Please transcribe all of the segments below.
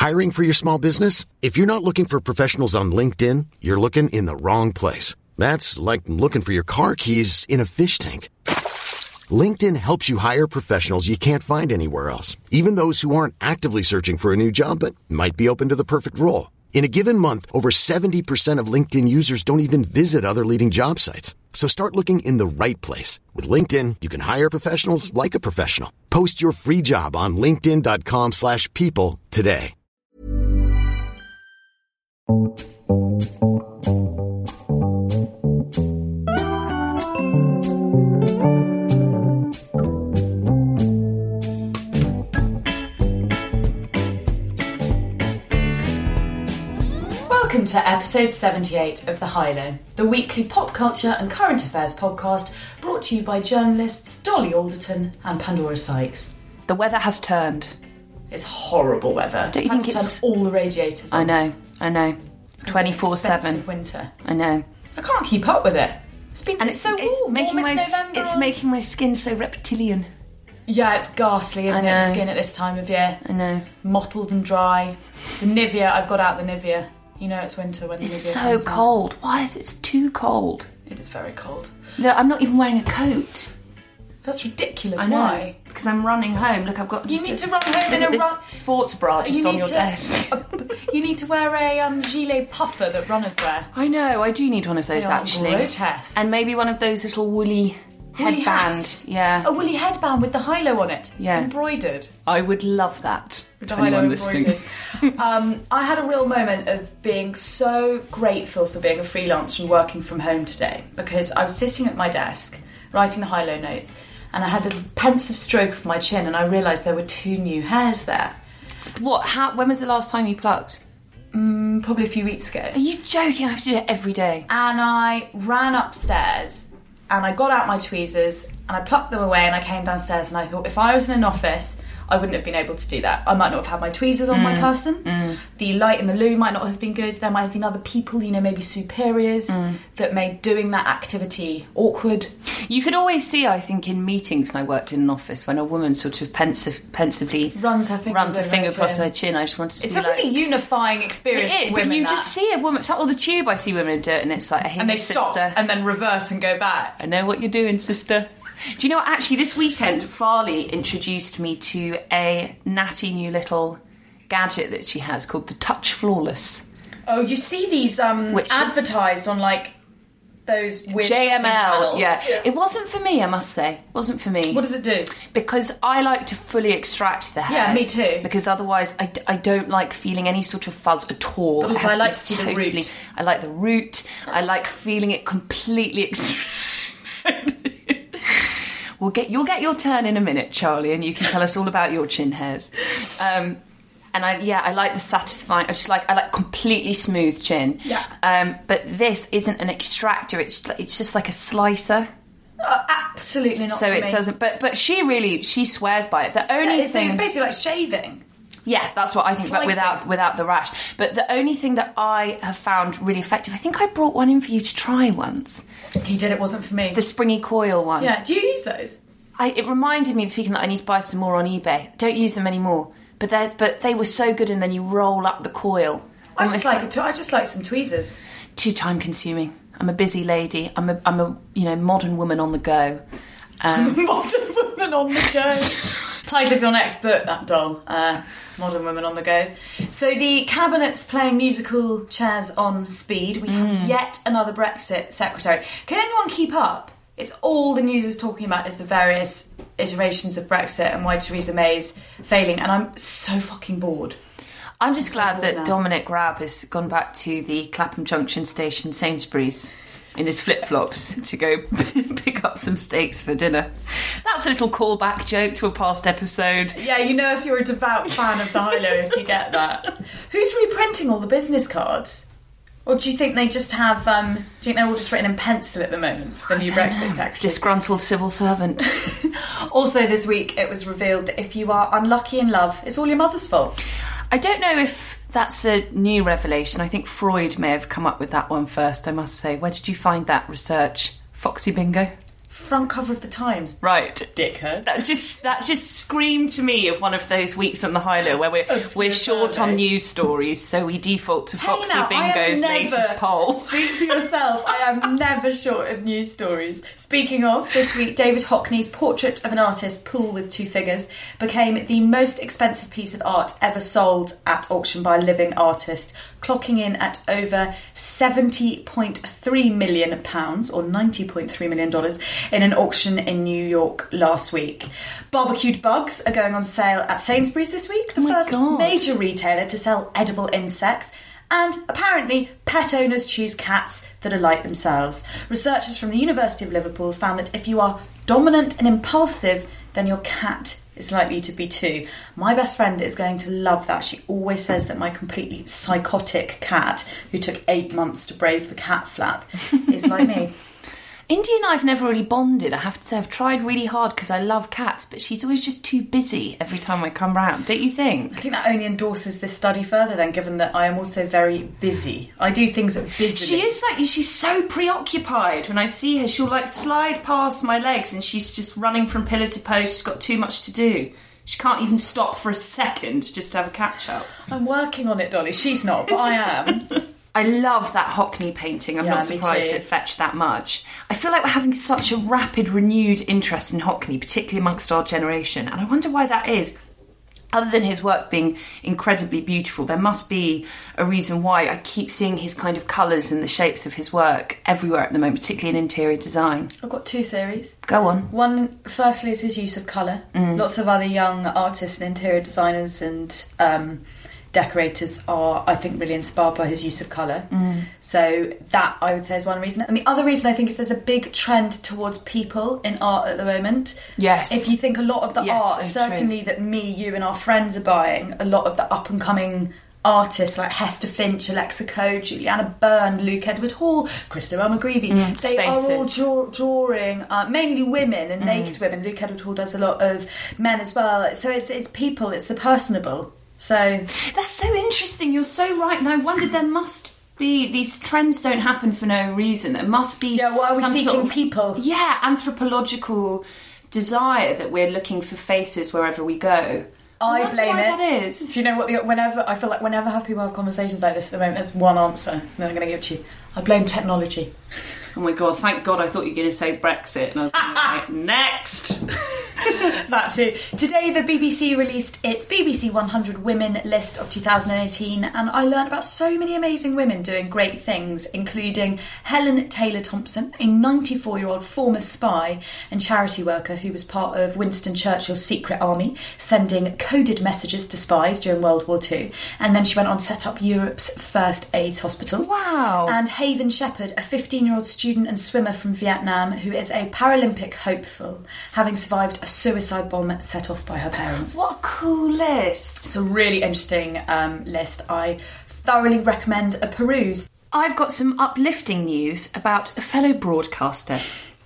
Hiring for your small business? If you're not looking for professionals on LinkedIn, you're looking in the wrong place. That's like looking for your car keys in a fish tank. LinkedIn helps you hire professionals you can't find anywhere else, even those who aren't actively searching for a new job but might be open to the perfect role. In a given month, over 70% of LinkedIn users don't even visit other leading job sites. So start looking in the right place. With LinkedIn, you can hire professionals like a professional. Post your free job on linkedin.com/people today. Welcome to episode 78 of The High-Low, the weekly pop culture and current affairs podcast brought to you by journalists Dolly Alderton and Pandora Sykes. The weather has turned. It's horrible weather. Don't you think it's... turn all the radiators on. I know. 24/7. Winter. I know. I can't keep up with it. It's so warm. It's making my skin so reptilian. Yeah, it's ghastly, isn't it? The skin at this time of year. I know. Mottled and dry. The Nivea, I've got out the Nivea. You know it's winter when the Nivea It's so comes cold. out. Why is it too cold? It is very cold. Look, I'm not even wearing a coat. That's ridiculous. I know. Why? Because I'm running home. Look, I've got You need to run home in a sports bra just on your desk. You need to wear a gilet puffer that runners wear. I know, I do need one of those, They are actually. grotesque. And maybe one of those little woolly headbands. hats. Yeah. A woolly headband with the high-low on it. Yeah. Embroidered. I would love that. With the high-low embroidered. I had a real moment of being so grateful for being a freelancer and working from home today, because I was sitting at my desk writing the high-low notes and I had a pensive stroke of my chin and I realised there were 2 new hairs there. What? When was the last time you plucked? Probably a few weeks ago. Are you joking? I have to do it every day. And I ran upstairs and I got out my tweezers and I plucked them away and I came downstairs and I thought, if I was in an office, I wouldn't have been able to do that. I might not have had my tweezers on my person. The light in the loo might not have been good. There might have been other people, maybe superiors, that made doing that activity awkward. You could always see, I think, in meetings when I worked in an office, when a woman sort of pensively runs her finger across her chin. I just wanted to It's a really unifying experience for women. But you just see a woman, it's like all the tube I see women do it, and it's like, hey, and they sister. stop and then reverse and go back. I know what you're doing, sister. Do you know what, actually, this weekend, Farley introduced me to a natty new little gadget that she has called the Touch Flawless. Oh, you see these advertised on, those weird JML, channels. yeah. It wasn't for me, I must say. It wasn't for me. What does it do? Because I like to fully extract the hairs. Yeah, me too. Because otherwise I don't like feeling any sort of fuzz at all. But also I like to see the root. I like the root. I like feeling it completely extracted. You'll get your turn in a minute, Charlie, and you can tell us all about your chin hairs. And I like the satisfying. I like completely smooth chin. Yeah. But this isn't an extractor. It's just like a slicer. Absolutely not. So for it me. doesn't. But she swears by it. The only thing it's basically like shaving. Yeah, that's what I think, but without the rash. But the only thing that I have found really effective, I think I brought one in for you to try once. He did, it wasn't for me. The springy coil one. Yeah, do you use those? It reminded me this weekend that I need to buy some more on eBay. I don't use them anymore. But they were so good, and then you roll up the coil. I just like some tweezers. Too time consuming. I'm a busy lady. I'm a modern woman on the go. Modern woman on the go. Title of your next book, that doll. Modern Women on the Go. So the Cabinet's playing musical chairs on speed. We have yet another Brexit secretary. Can anyone keep up? It's all the news is talking about is the various iterations of Brexit and why Theresa May's failing. And I'm so fucking bored. I'm just glad that Dominic Raab has gone back to the Clapham Junction station Sainsbury's in his flip-flops to go pick up some steaks for dinner. That's a little callback joke to a past episode. Yeah, if you're a devout fan of the High-Low, if you get that. Who's reprinting all the business cards? Or do you think they just have... do you think they're all just written in pencil at the moment for the new Brexit secretary? Disgruntled civil servant. Also this week, it was revealed that if you are unlucky in love, it's all your mother's fault. I don't know if that's a new revelation. I think Freud may have come up with that one first, I must say. Where did you find that research? Foxy Bingo? front cover of the Times. Right. Dickhead. That just screamed to me of one of those weeks on the high low where we're short on news stories, so we default to Foxy Bingo's latest poll. Speak for yourself. I am never short of news stories. Speaking of, this week David Hockney's Portrait of an Artist, Pool with Two Figures, became the most expensive piece of art ever sold at auction by a living artist, clocking in at over £70.3 million, or $90.3 million, in an auction in New York last week. Barbecued bugs are going on sale at Sainsbury's this week, the first major retailer to sell edible insects. And apparently, pet owners choose cats that are like themselves. Researchers from the University of Liverpool found that if you are dominant and impulsive, then your cat is likely to be too. My best friend is going to love that. She always says that my completely psychotic cat, who took 8 months to brave the cat flap, is like me. India and I have never really bonded. I have to say, I've tried really hard because I love cats, but she's always just too busy every time I come round, don't you think? I think that only endorses this study further then, given that I am also very busy. I do things busily. She is like you. She's so preoccupied. When I see her, she'll like slide past my legs and she's just running from pillar to post. She's got too much to do. She can't even stop for a second just to have a catch-up. I'm working on it, Dolly. She's not, but I am. I love that Hockney painting. I'm not surprised it fetched that much. I feel like we're having such a rapid, renewed interest in Hockney, particularly amongst our generation, and I wonder why that is. Other than his work being incredibly beautiful, there must be a reason why I keep seeing his kind of colours and the shapes of his work everywhere at the moment, particularly in interior design. I've got two theories. Go on. One, firstly, is his use of colour. Lots of other young artists and interior designers and decorators are, I think, really inspired by his use of colour. So that, I would say, is one reason. And the other reason, I think, is there's a big trend towards people in art at the moment. Yes. If you think a lot of the art, certainly true. That me, you and our friends are buying, a lot of the up-and-coming artists like Hester Finch, Alexa Coe, Juliana Byrne, Luke Edward Hall, Christopher McGreevy, they are all drawing mainly women and naked women. Luke Edward Hall does a lot of men as well. So it's people, it's the personable. So that's so interesting. You're so right, and I wondered there must be these trends don't happen for no reason. There must be why are we seeking sort of, people? Yeah, anthropological desire that we're looking for faces wherever we go. I blame it. That is. Do you know what? I feel like whenever people have conversations like this at the moment, there's one answer, and I'm going to give it to you. I blame technology. Oh my God! Thank God! I thought you were going to say Brexit, and I was like, next. That too. Today, the BBC released its BBC 100 Women list of 2018, and I learned about so many amazing women doing great things, including Helen Taylor Thompson, a 94-year-old former spy and charity worker who was part of Winston Churchill's secret army, sending coded messages to spies during World War II, and then she went on to set up Europe's first AIDS hospital. Wow. And Haven Shepherd, a 15-year-old student and swimmer from Vietnam who is a Paralympic hopeful, having survived a suicide bomb set off by her parents. What a cool list. It's a really interesting list. I thoroughly recommend a peruse. I've got some uplifting news about a fellow broadcaster.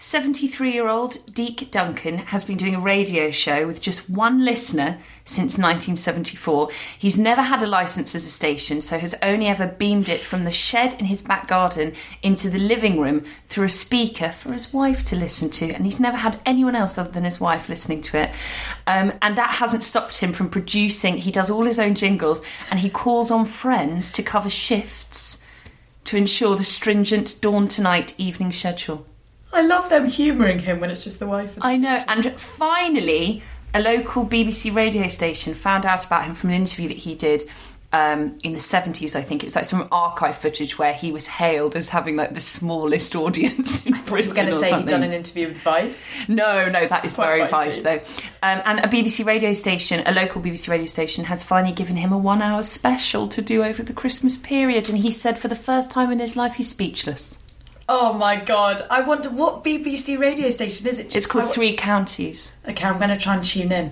73-year-old Deke Duncan has been doing a radio show with just one listener since 1974. He's never had a licence as a station, so has only ever beamed it from the shed in his back garden into the living room through a speaker for his wife to listen to, and he's never had anyone else other than his wife listening to it. And that hasn't stopped him from producing. He does all his own jingles, and he calls on friends to cover shifts to ensure the stringent dawn to night evening schedule. I love them humouring him when it's just the wife. I know. And finally, a local BBC radio station found out about him from an interview that he did in the 70s, I think. It was like some archive footage where he was hailed as having like the smallest audience in Britain. You were going to say he'd done an interview with Vice? No, that is quite very Vice though. And a BBC radio station, a local BBC radio station, has finally given him a 1 hour special to do over the Christmas period. And he said for the first time in his life he's speechless. Oh my God. I wonder what BBC radio station is it? It's called Three Counties. Okay, I'm going to try and tune in.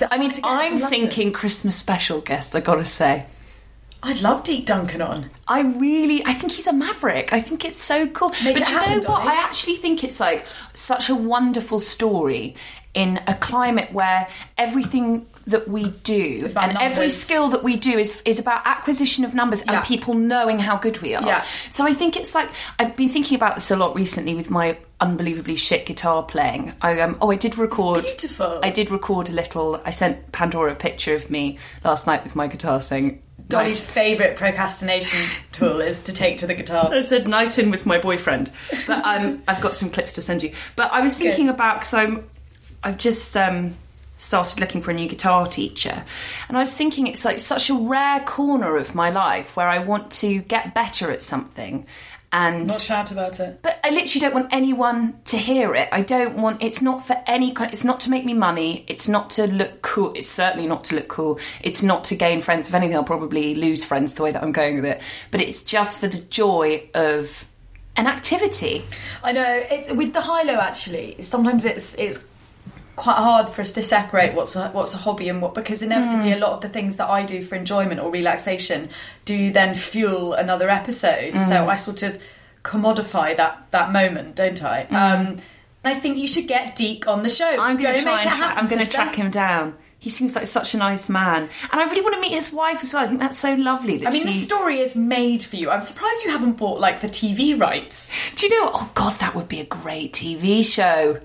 I'm thinking Christmas special guest, I gotta say. I'd love Deke Duncan on. I think he's a maverick. I think it's so cool. But you know what? I actually think it's like such a wonderful story in a climate where everything that we do and every skill that we do is about acquisition of numbers and people knowing how good we are. Yeah. So I think it's like, I've been thinking about this a lot recently with my unbelievably shit guitar playing. I did record. It's beautiful. I did record a little. I sent Pandora a picture of me last night with my guitar saying. Dolly's favourite procrastination tool is to take to the guitar. I said night in with my boyfriend, but I've got some clips to send you. But I was thinking about, because I've just started looking for a new guitar teacher, and I was thinking it's like such a rare corner of my life where I want to get better at something. And not shout about it. But I literally don't want anyone to hear it. I don't want. It's not for any kind. It's not to make me money. It's not to look cool. It's certainly not to look cool. It's not to gain friends. If anything, I'll probably lose friends the way that I'm going with it. But it's just for the joy of an activity. I know. With the high-low, actually, sometimes it's quite hard for us to separate what's a hobby and what, because inevitably a lot of the things that I do for enjoyment or relaxation do then fuel another episode. So I sort of commodify that moment, don't I? I think you should get Deke on the show. I'm going to track him down. He seems like such a nice man. And I really want to meet his wife as well. I think that's so lovely. That the story is made for you. I'm surprised you haven't bought, like, the TV rights. Do you know... Oh, God, that would be a great TV show.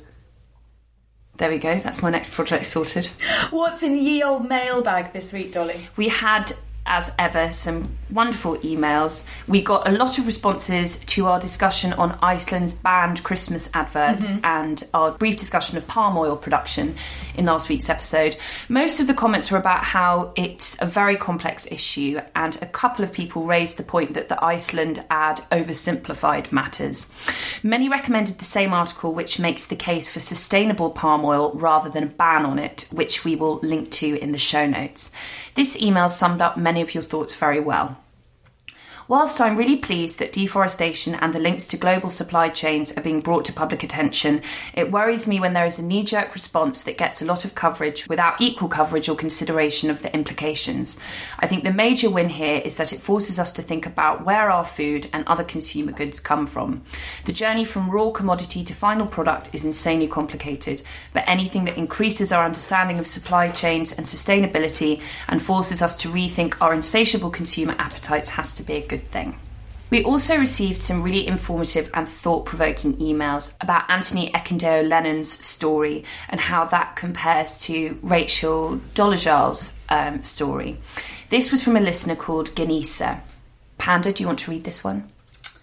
There we go. That's my next project sorted. What's in ye old mailbag this week, Dolly? We had, as ever, some wonderful emails. We got a lot of responses to our discussion on Iceland's banned Christmas advert and our brief discussion of palm oil production in last week's episode. Most of the comments were about how it's a very complex issue, and a couple of people raised the point that the Iceland ad oversimplified matters. Many recommended the same article, which makes the case for sustainable palm oil rather than a ban on it, which we will link to in the show notes. This email summed up many of your thoughts very well. Whilst I'm really pleased that deforestation and the links to global supply chains are being brought to public attention, it worries me when there is a knee-jerk response that gets a lot of coverage without equal coverage or consideration of the implications. I think the major win here is that it forces us to think about where our food and other consumer goods come from. The journey from raw commodity to final product is insanely complicated, but anything that increases our understanding of supply chains and sustainability and forces us to rethink our insatiable consumer appetites has to be a good thing. We also received some really informative and thought-provoking emails about Anthony Ekendayo Lennon's story and how that compares to Rachel Dolezal's story. This was from a listener called Ganisa. Panda, do you want to read this one?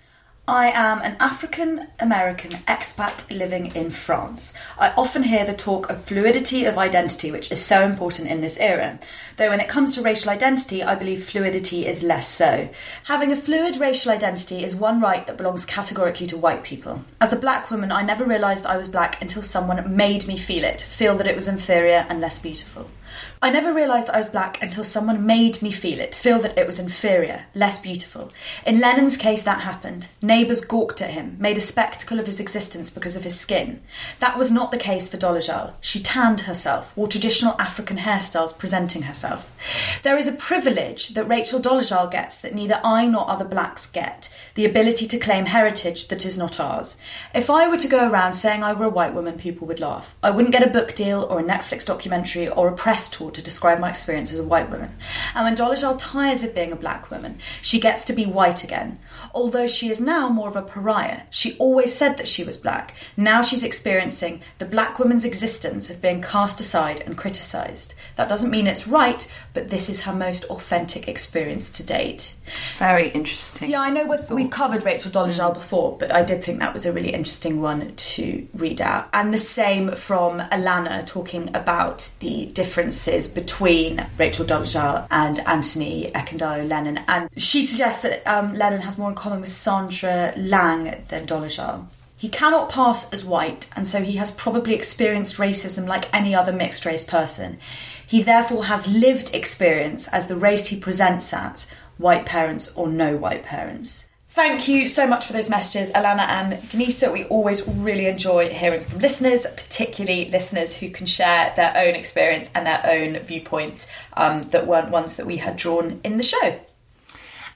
I am an African-American expat living in France. I often hear the talk of fluidity of identity, which is so important in this era. Though when it comes to racial identity, I believe fluidity is less so. Having a fluid racial identity is one right that belongs categorically to white people. As a black woman, I never realised I was black until someone made me feel that it was inferior and less beautiful. I never realised I was black until someone made me feel that it was inferior, less beautiful. In Lennon's case, that happened. Neighbours gawked at him, made a spectacle of his existence because of his skin. That was not the case for Dolezal. She tanned herself, wore traditional African hairstyles presenting herself. There is a privilege that Rachel Dolezal gets that neither I nor other blacks get, the ability to claim heritage that is not ours. If I were to go around saying I were a white woman, people would laugh. I wouldn't get a book deal or a Netflix documentary or a press tour to describe my experience as a white woman. And when Dolezal tires of being a black woman, she gets to be white again. Although she is now more of a pariah, she always said that she was black. Now she's experiencing the black woman's existence of being cast aside and criticised. That doesn't mean it's right, but this is her most authentic experience to date. Very interesting. Yeah, I know we've covered Rachel Dolezal before, but I did think that was a really interesting one to read out. And the same from Alana, talking about the differences between Rachel Dolezal and Anthony Ekendayo Lennon. And she suggests that Lennon has more in common with Sandra Lang than Dolezal. He cannot pass as white, and so he has probably experienced racism like any other mixed-race person. He therefore has lived experience as the race he presents at, white parents or no white parents. Thank you so much for those messages, Alana and Ganisa. We always really enjoy hearing from listeners, particularly listeners who can share their own experience and their own viewpoints that weren't ones that we had drawn in the show.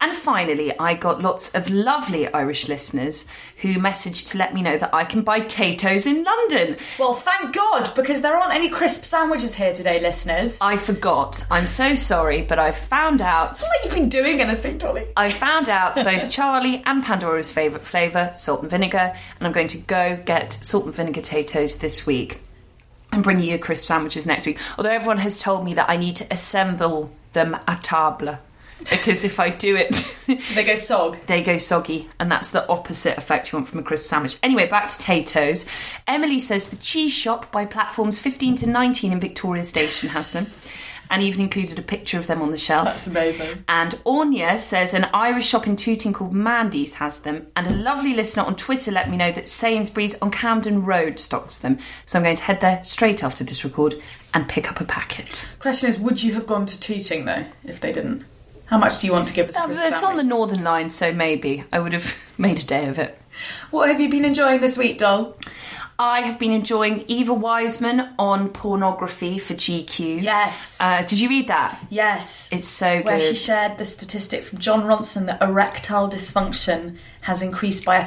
And finally, I got lots of lovely Irish listeners who messaged to let me know that I can buy Taytos in London. Well, thank God, because there aren't any crisp sandwiches here today, listeners. I forgot. I'm so sorry, but I found out... It's not like you've been doing anything, Dolly. I found out both Charlie and Pandora's favourite flavour, salt and vinegar, and I'm going to go get salt and vinegar Taytos this week and bring you crisp sandwiches next week. Although everyone has told me that I need to assemble them à table, because if I do it... They go sog. They go soggy, and that's the opposite effect you want from a crisp sandwich. Anyway, back to Taytos. Emily says the cheese shop by platforms 15 to 19 in Victoria Station has them, and even included a picture of them on the shelf. That's amazing. And Anya says an Irish shop in Tooting called Mandy's has them, and a lovely listener on Twitter let me know that Sainsbury's on Camden Road stocks them. So I'm going to head there straight after this record and pick up a packet. Question is, would you have gone to Tooting, though, if they didn't? How much do you want to give us a crisp sandwich? It's on the Northern Line, so maybe. I would have made a day of it. What have you been enjoying this week, doll? I have been enjoying Eva Wiseman on pornography for GQ. Yes. Did you read that? Yes. It's so good. Where she shared the statistic from John Ronson that erectile dysfunction has increased by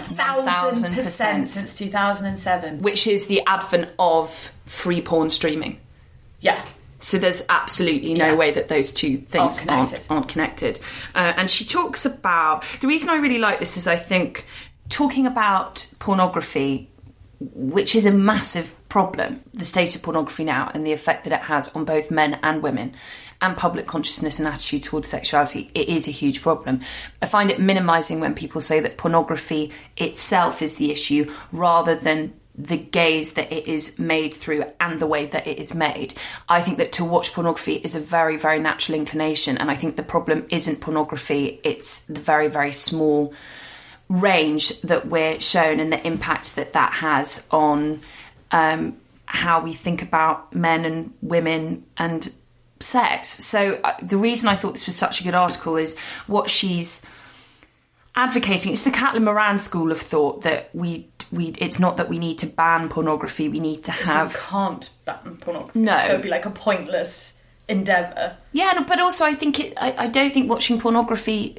1,000% since 2007. Which is the advent of free porn streaming. Yeah. So there's absolutely no way that those two things aren't connected. And she talks about... The reason I really like this is I think talking about pornography, which is a massive problem, the state of pornography now and the effect that it has on both men and women and public consciousness and attitude towards sexuality, it is a huge problem. I find it minimising when people say that pornography itself is the issue rather than the gaze that it is made through and the way that it is made. I think that to watch pornography is a very, very natural inclination, and I think the problem isn't pornography, it's the very, very small range that we're shown and the impact that that has on how we think about men and women and sex. So the reason I thought this was such a good article is what she's advocating. It's the Caitlin Moran school of thought that it's not that we need to ban pornography, we need to have... So you can't ban pornography. No. So it'd be like a pointless endeavour. Yeah, no, but also I think I don't think watching pornography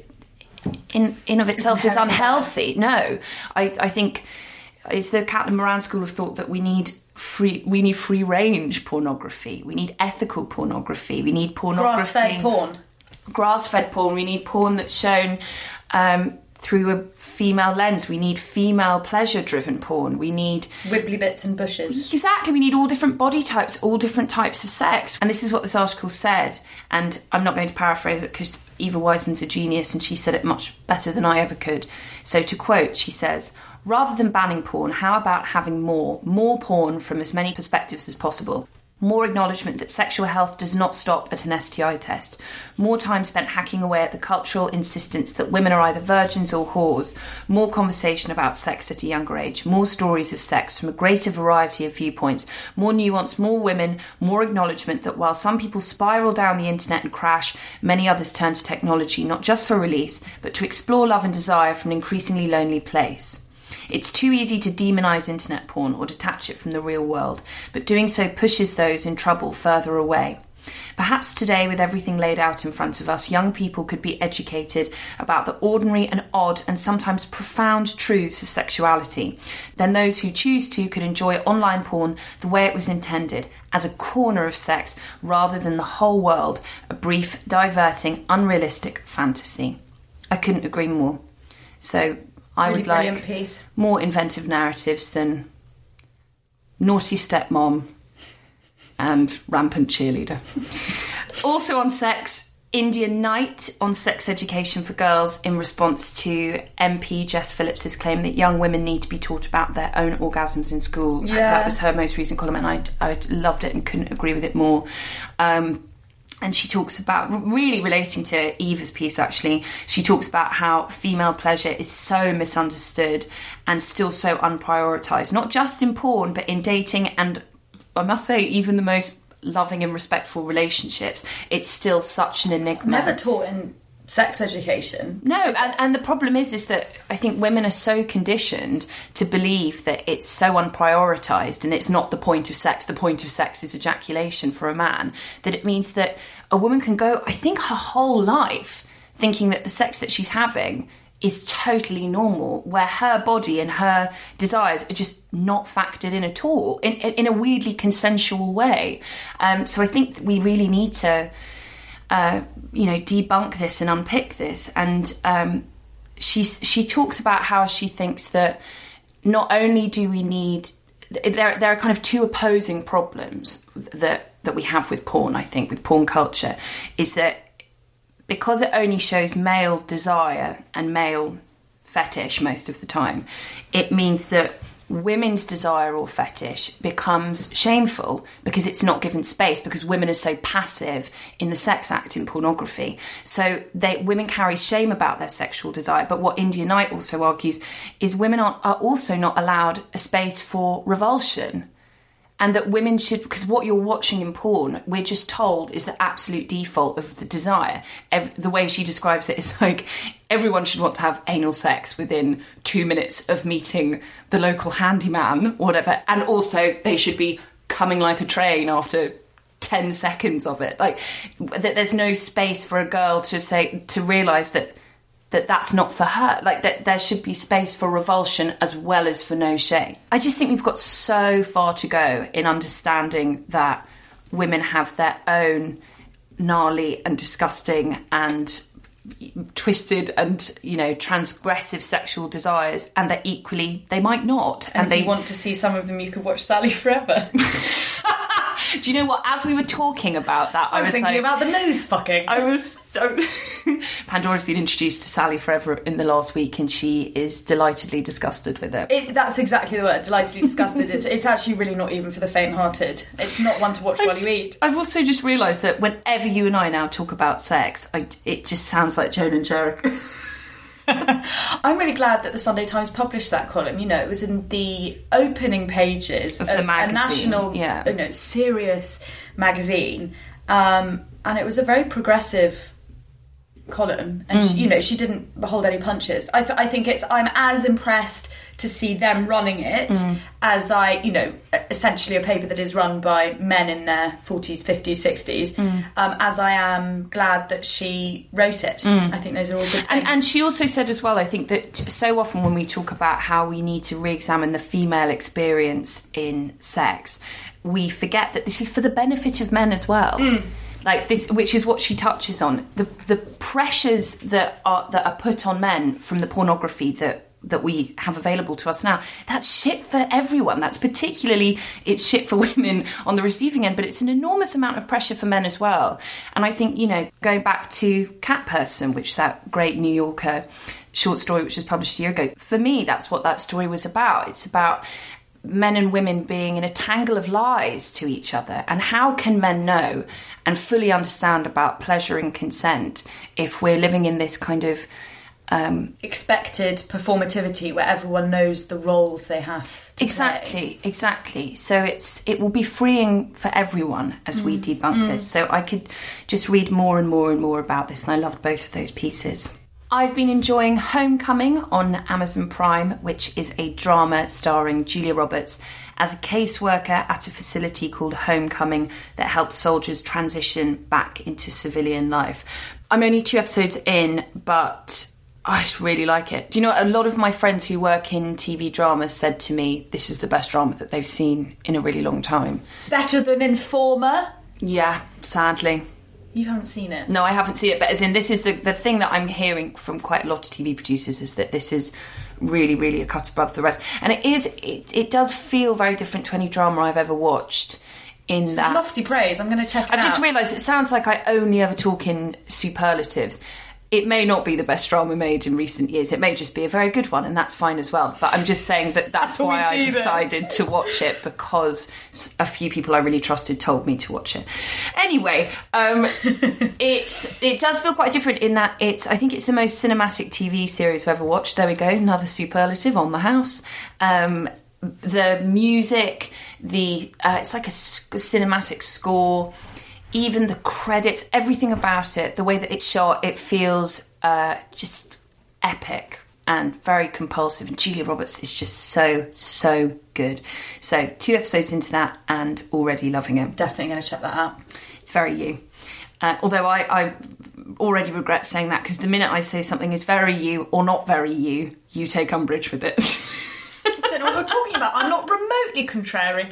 in of itself is unhealthy. No. I think it's the Caitlin Moran school of thought that we need free range pornography. We need ethical pornography. We need pornography... Grass-fed porn. Grass-fed porn. We need porn that's shown... through a female lens. We need female pleasure-driven porn. We need... Wibbly bits and bushes. Exactly. We need all different body types, all different types of sex. And this is what this article said. And I'm not going to paraphrase it because Eva Wiseman's a genius and she said it much better than I ever could. So to quote, she says, "Rather than banning porn, how about having more porn from as many perspectives as possible? More acknowledgement that sexual health does not stop at an STI test. More time spent hacking away at the cultural insistence that women are either virgins or whores. More conversation about sex at a younger age. More stories of sex from a greater variety of viewpoints. More nuance, more women, more acknowledgement that while some people spiral down the internet and crash, many others turn to technology not just for release, but to explore love and desire from an increasingly lonely place. It's too easy to demonise internet porn or detach it from the real world, but doing so pushes those in trouble further away. Perhaps today, with everything laid out in front of us, young people could be educated about the ordinary and odd and sometimes profound truths of sexuality. Then those who choose to could enjoy online porn the way it was intended, as a corner of sex rather than the whole world, a brief, diverting, unrealistic fantasy." I couldn't agree more. So... I would like piece. More inventive narratives than naughty stepmom and rampant cheerleader. Also on sex, Indian Night on sex education for girls in response to MP Jess Phillips's claim that young women need to be taught about their own orgasms in school. Yeah. That was her most recent column, and I loved it and couldn't agree with it more. And she talks about, really relating to Eva's piece actually, she talks about how female pleasure is so misunderstood and still so unprioritised, not just in porn, but in dating and, I must say, even the most loving and respectful relationships. It's still such an enigma. It's never taught in sex education. No, and the problem is that I think women are so conditioned to believe that it's so unprioritised and it's not the point of sex. The point of sex is ejaculation for a man, that it means that a woman can go, I think, her whole life thinking that the sex that she's having is totally normal, where her body and her desires are just not factored in at all, in a weirdly consensual way. So I think that we really need to, debunk this and unpick this. And she talks about how she thinks that not only do we need... There are kind of two opposing problems that we have with porn, I think, with porn culture, is that because it only shows male desire and male fetish most of the time, it means that women's desire or fetish becomes shameful because it's not given space, because women are so passive in the sex act in pornography. So women carry shame about their sexual desire. But what India Knight also argues is women are also not allowed a space for revulsion. And that women should, because what you're watching in porn, we're just told, is the absolute default of the desire. The way she describes it is like everyone should want to have anal sex within 2 minutes of meeting the local handyman or whatever. And also they should be coming like a train after 10 seconds of it. Like that there's no space for a girl to realise that that's not for her. Like that there should be space for revulsion as well as for no shame. I just think we've got so far to go in understanding that women have their own gnarly and disgusting and twisted and, transgressive sexual desires, and that equally they might not. And if you want to see some of them, you could watch Sally Forever. Do you know what? As we were talking about that, I was thinking about the nose fucking. Pandora's been introduced to Sally Forever in the last week, and she is delightedly disgusted with it. That's exactly the word, delightedly disgusted. It's actually really not even for the faint-hearted. It's not one to watch while you eat. I've also just realised that whenever you and I now talk about sex, it just sounds like Joan and Jericho. I'm really glad that the Sunday Times published that column. It was in the opening pages of the magazine. A national, serious magazine, and it was a very progressive column. And she didn't hold any punches. I think I'm as impressed to see them running it as essentially a paper that is run by men in their 40s, 50s, 60s, as I am glad that she wrote it. I think those are all good things. And she also said as well, I think that so often when we talk about how we need to re-examine the female experience in sex, we forget that this is for the benefit of men as well. Like this, which is what she touches on, the pressures that are put on men from the pornography that we have available to us now. That's shit for everyone. It's shit for women on the receiving end, but it's an enormous amount of pressure for men as well. And I think, going back to Cat Person, which is that great New Yorker short story which was published a year ago, for me, that's what that story was about. It's about men and women being in a tangle of lies to each other. And how can men know and fully understand about pleasure and consent if we're living in this kind of expected performativity where everyone knows the roles they have to play. Exactly. So it will be freeing for everyone as we debunk this. So I could just read more and more and more about this, and I loved both of those pieces. I've been enjoying Homecoming on Amazon Prime, which is a drama starring Julia Roberts as a caseworker at a facility called Homecoming that helps soldiers transition back into civilian life. I'm only 2 episodes in, but I just really like it. Do you know, a lot of my friends who work in TV dramas said to me, this is the best drama that they've seen in a really long time. Better than Informer? Yeah, sadly. You haven't seen it? No, I haven't seen it, but as in, this is the thing that I'm hearing from quite a lot of TV producers, is that this is really, really a cut above the rest. And it does feel very different to any drama I've ever watched. It's lofty praise. I'm going to check it out. I've just realised it sounds like I only ever talk in superlatives. It may not be the best drama made in recent years. It may just be a very good one, and that's fine as well. But I'm just saying that's why I decided to watch it, because a few people I really trusted told me to watch it. Anyway, it does feel quite different in that I think it's the most cinematic TV series I've ever watched. There we go, another superlative on the house. The music, it's like a cinematic score. Even the credits, everything about it, the way that it's shot, it feels just epic and very compulsive. And Julia Roberts is just so, so good. So 2 episodes into that and already loving it. Definitely going to check that out. It's very you. Although I already regret saying that, because the minute I say something is very you or not very you, you take umbrage with it. I don't know what you're talking about. I'm not remotely contrary.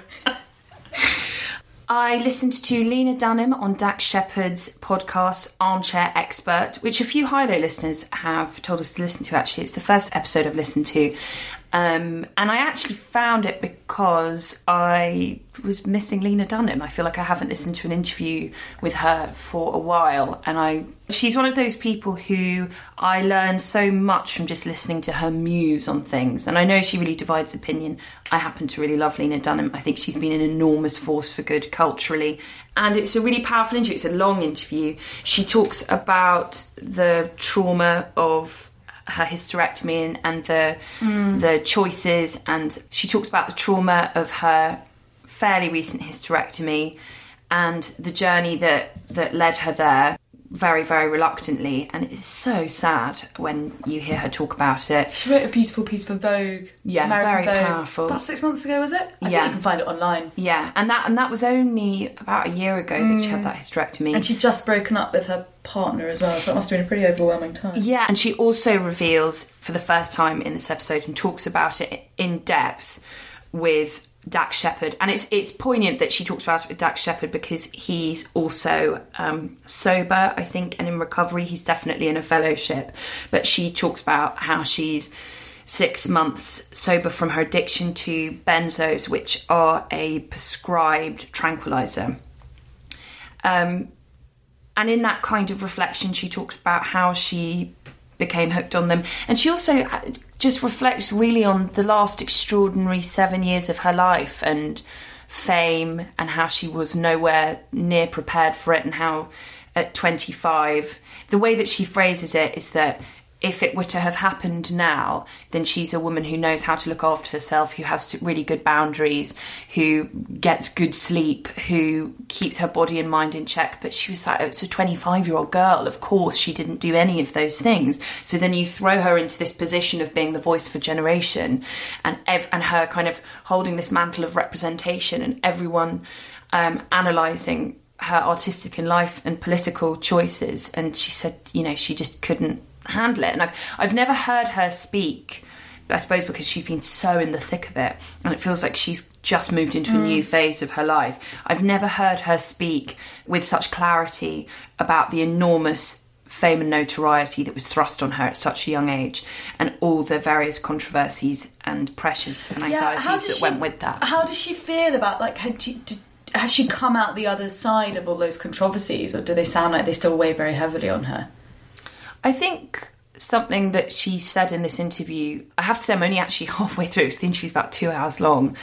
I listened to Lena Dunham on Dax Shepard's podcast Armchair Expert, which a few High Low listeners have told us to listen to, actually. It's the first episode I've listened to. And I actually found it because I was missing Lena Dunham. I feel like I haven't listened to an interview with her for a while. And she's one of those people who I learn so much from just listening to her muse on things. And I know she really divides opinion. I happen to really love Lena Dunham. I think she's been an enormous force for good culturally. And it's a really powerful interview. It's a long interview. She talks about the trauma of her hysterectomy and the choices, and she talks about the trauma of her fairly recent hysterectomy and the journey that led her there very, very reluctantly. And it's so sad when you hear her talk about it. She wrote a beautiful piece for Vogue. Yeah, American very Vogue, powerful. about 6 months ago, was it? I think you can find it online. Yeah, and that was only about a year ago that she had that hysterectomy. And she'd just broken up with her partner as well, so that must have been a pretty overwhelming time. Yeah, and she also reveals for the first time in this episode and talks about it in depth with Dax Shepard. And it's poignant that she talks about it with Dax Shepard because he's also sober, I think, and in recovery. He's definitely in a fellowship. But she talks about how she's 6 months sober from her addiction to benzos, which are a prescribed tranquilizer. And in that kind of reflection, she talks about how she became hooked on them. And she also just reflects really on the last extraordinary 7 years of her life and fame, and how she was nowhere near prepared for it, and how at 25, the way that she phrases it is that if it were to have happened now, then she's a woman who knows how to look after herself, who has really good boundaries, who gets good sleep, who keeps her body and mind in check. But she was like, it's a 25-year-old girl. Of course, she didn't do any of those things. So then you throw her into this position of being the voice of a generation, and her kind of holding this mantle of representation, and everyone analysing her artistic and life and political choices. And she said, she just couldn't handle it. And I've never heard her speak, I suppose because she's been so in the thick of it, and it feels like she's just moved into a new phase of her life. I've never heard her speak with such clarity about the enormous fame and notoriety that was thrust on her at such a young age, and all the various controversies and pressures and anxieties that went with that. How does she feel about, like, has she come out the other side of all those controversies, or do they sound like they still weigh very heavily on her? I think something that she said in this interview, I have to say I'm only actually halfway through because the interview's about 2 hours long,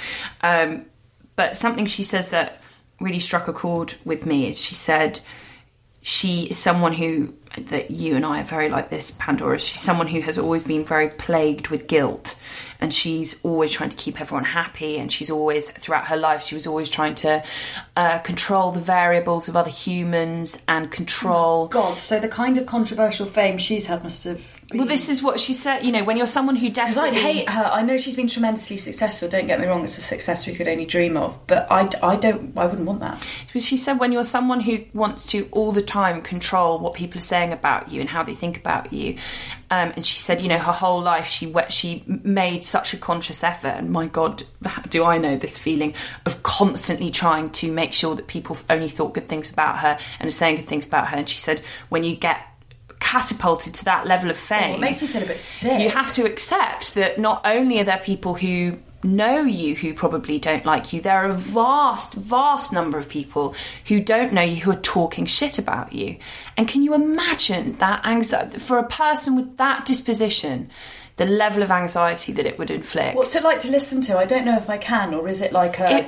but something she says that really struck a chord with me is she said she is someone that you and I are very like this, Pandora. She's someone who has always been very plagued with guilt, and she's always trying to keep everyone happy, and she's always, throughout her life, she was always trying to control the variables of other humans and control... God, so the kind of controversial fame she's had must have been... Well, this is what she said, when you're someone who desperately... Because I'd hate her. I know she's been tremendously successful, don't get me wrong, it's a success we could only dream of, but I wouldn't want that. She said when you're someone who wants to all the time control what people are saying about you and how they think about you, and she said, her whole life she made such a conscious effort, and my God, do I know this feeling of constantly trying to make sure that people only thought good things about her and are saying good things about her. And she said, when you get catapulted to that level of fame, it makes me feel a bit sick. You have to accept that not only are there people who know you who probably don't like you, there are a vast number of people who don't know you who are talking shit about you. And can you imagine that anxiety for a person with that disposition, the level of anxiety that it would inflict? What's it like to listen to? I don't know if I can, or is it like a...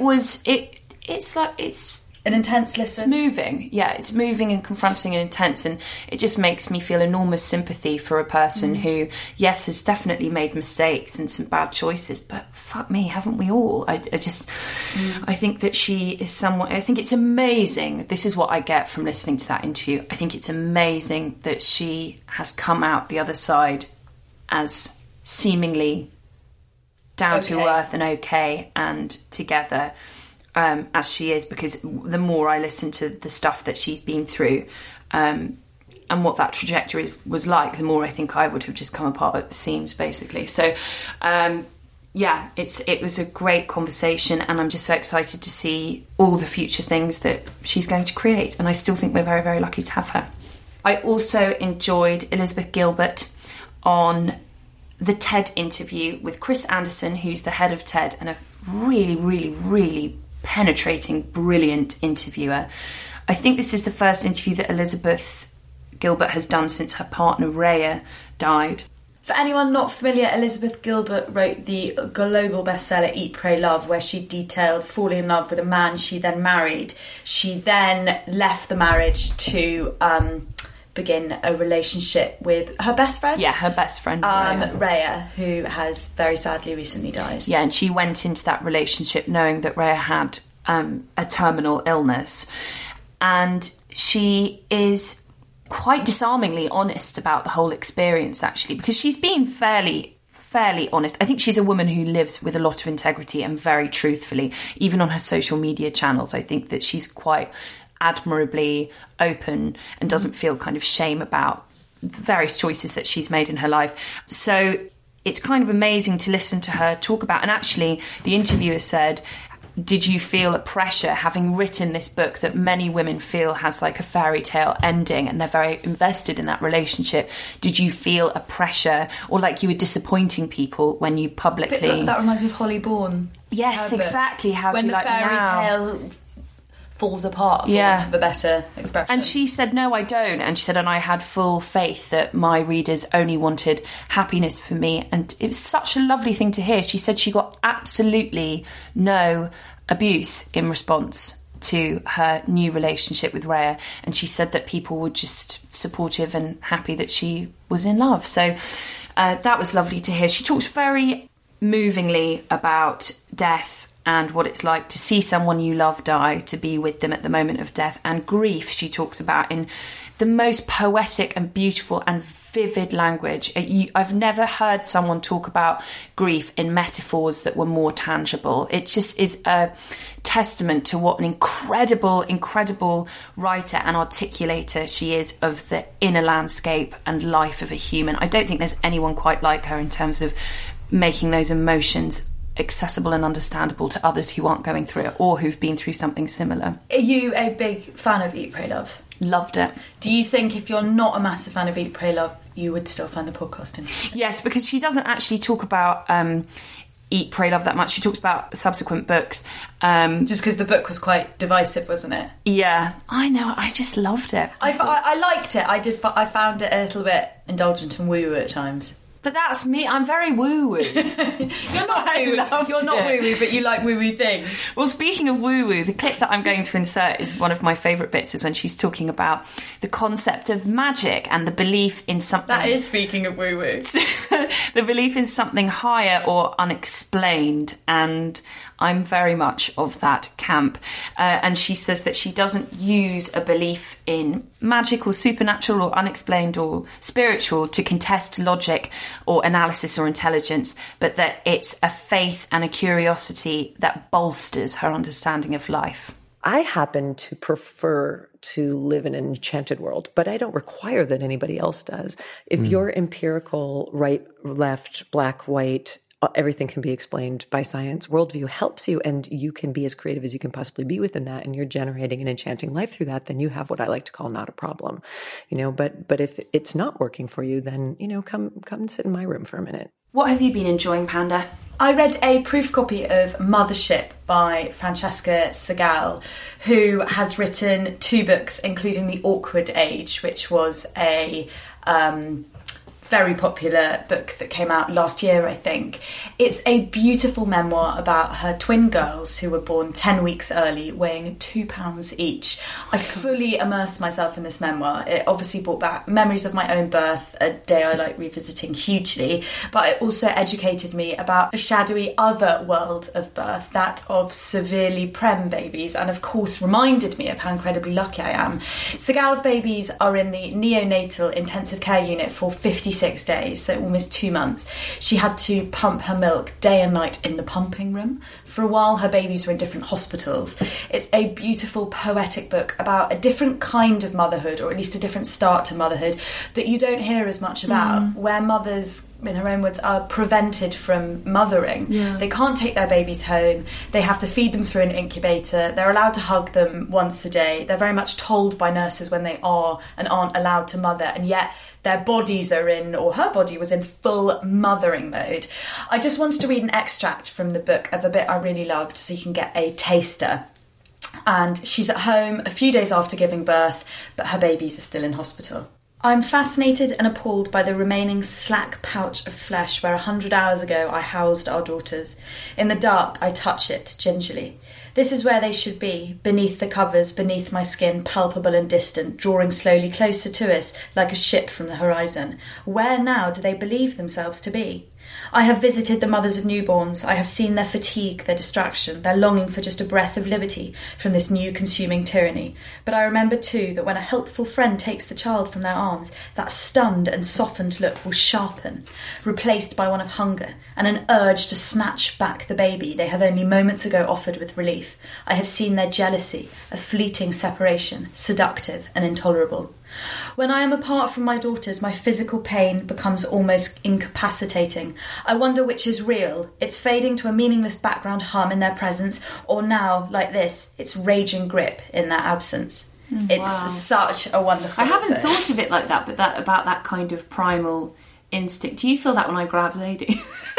It's an intense listen. It's moving, yeah. It's moving and confronting and intense, and it just makes me feel enormous sympathy for a person who, yes, has definitely made mistakes and some bad choices, but fuck me, haven't we all? I think that she is someone... I think it's amazing. This is what I get from listening to that interview. I think it's amazing that she has come out the other side as seemingly down to earth and okay and together, as she is, because the more I listen to the stuff that she's been through, and what that trajectory was like, the more I think I would have just come apart at the seams, basically. So, yeah, it was a great conversation, and I'm just so excited to see all the future things that she's going to create, and I still think we're very, very lucky to have her. I also enjoyed Elizabeth Gilbert on the TED interview with Chris Anderson, who's the head of TED, and a really, really, really penetrating, brilliant interviewer. I think this is the first interview that Elizabeth Gilbert has done since her partner Raya died. For anyone not familiar, Elizabeth Gilbert wrote the global bestseller Eat, Pray, Love, where she detailed falling in love with a man she then married. She then left the marriage to begin a relationship with her best friend. Yeah, her best friend, Raya, who has very sadly recently died. Yeah, and she went into that relationship knowing that Raya had a terminal illness. And she is quite disarmingly honest about the whole experience, actually, because she's been fairly honest. I think she's a woman who lives with a lot of integrity and very truthfully. Even on her social media channels, I think that she's quite admirably open and doesn't feel kind of shame about various choices that she's made in her life. So it's kind of amazing to listen to her talk about. And actually, the interviewer said, did you feel a pressure, having written this book that many women feel has like a fairy tale ending and they're very invested in that relationship? Did you feel a pressure or like you were disappointing people when you publicly... That reminds me of Holly Bourne. Yes, exactly. How do you like when the fairy tale falls apart, for want of a better expression. And she said, no, I don't. And she said, and I had full faith that my readers only wanted happiness for me. And it was such a lovely thing to hear. She said she got absolutely no abuse in response to her new relationship with Raya. And she said that people were just supportive and happy that she was in love. So that was lovely to hear. She talked very movingly about death and what it's like to see someone you love die, to be with them at the moment of death, and grief she talks about in the most poetic and beautiful and vivid language. I've never heard someone talk about grief in metaphors that were more tangible. It just is a testament to what an incredible, incredible writer and articulator she is of the inner landscape and life of a human. I don't think there's anyone quite like her in terms of making those emotions accessible and understandable to others who aren't going through it or who've been through something similar. Are you a big fan of Eat, Pray, Love? Loved it. Do you think if you're not a massive fan of Eat, Pray, Love, you would still find the podcast interesting? Yes, because she doesn't actually talk about Eat, Pray, Love that much. She talks about subsequent books. Just because the book was quite divisive, wasn't it? Yeah. I know, I just loved it. I liked it. I found it a little bit indulgent and woo-woo at times. But that's me. I'm very woo-woo. You're not woo-woo, but you like woo-woo things. Well, speaking of woo-woo, the clip that I'm going to insert is one of my favourite bits, is when she's talking about the concept of magic and the belief in something... That is speaking of woo-woo. The belief in something higher or unexplained, and I'm very much of that camp. And she says that she doesn't use a belief in magic or supernatural or unexplained or spiritual to contest logic or analysis or intelligence, but that it's a faith and a curiosity that bolsters her understanding of life. I happen to prefer to live in an enchanted world, but I don't require that anybody else does. If your empirical right, left, black, white, everything can be explained by science worldview helps you, and you can be as creative as you can possibly be within that, and you're generating an enchanting life through that, then you have what I like to call not a problem, but if it's not working for you, then, come and sit in my room for a minute. What have you been enjoying, Panda? I read a proof copy of Mothership by Francesca Segal, who has written 2 books, including The Awkward Age, which was a very popular book that came out last year, I think. It's a beautiful memoir about her twin girls who were born 10 weeks early, weighing 2 pounds each. I fully immersed myself in this memoir. It obviously brought back memories of my own birth, a day I like revisiting hugely, but it also educated me about a shadowy other world of birth, that of severely prem babies, and of course reminded me of how incredibly lucky I am. Segal's babies are in the neonatal intensive care unit for 56 26 days, so almost 2 months, she had to pump her milk day and night in the pumping room. For a while, her babies were in different hospitals. It's a beautiful, poetic book about a different kind of motherhood, or at least a different start to motherhood, that you don't hear as much about, where mothers, in her own words, are prevented from mothering. Yeah. They can't take their babies home. They have to feed them through an incubator. They're allowed to hug them once a day. They're very much told by nurses when they are and aren't allowed to mother, and yet their bodies are in, or her body was in, full mothering mode. I just wanted to read an extract from the book of a bit I really loved so you can get a taster. And she's at home a few days after giving birth, but her babies are still in hospital. I'm fascinated and appalled by the remaining slack pouch of flesh where 100 hours ago I housed our daughters. In the dark, I touch it gingerly. This is where they should be, beneath the covers, beneath my skin, palpable and distant, drawing slowly closer to us like a ship from the horizon. Where now do they believe themselves to be? I have visited the mothers of newborns. I have seen their fatigue, their distraction, their longing for just a breath of liberty from this new consuming tyranny. But I remember too that when a helpful friend takes the child from their arms, that stunned and softened look will sharpen, replaced by one of hunger and an urge to snatch back the baby they have only moments ago offered with relief. I have seen their jealousy, a fleeting separation, seductive and intolerable. When I am apart from my daughters, my physical pain becomes almost incapacitating. I wonder which is real. It's fading to a meaningless background hum in their presence, or now, like this, it's raging grip in their absence. It's such a wonderful I haven't book. thought of it like that, but about that kind of primal instinct. Do you feel that when I grab Zadie?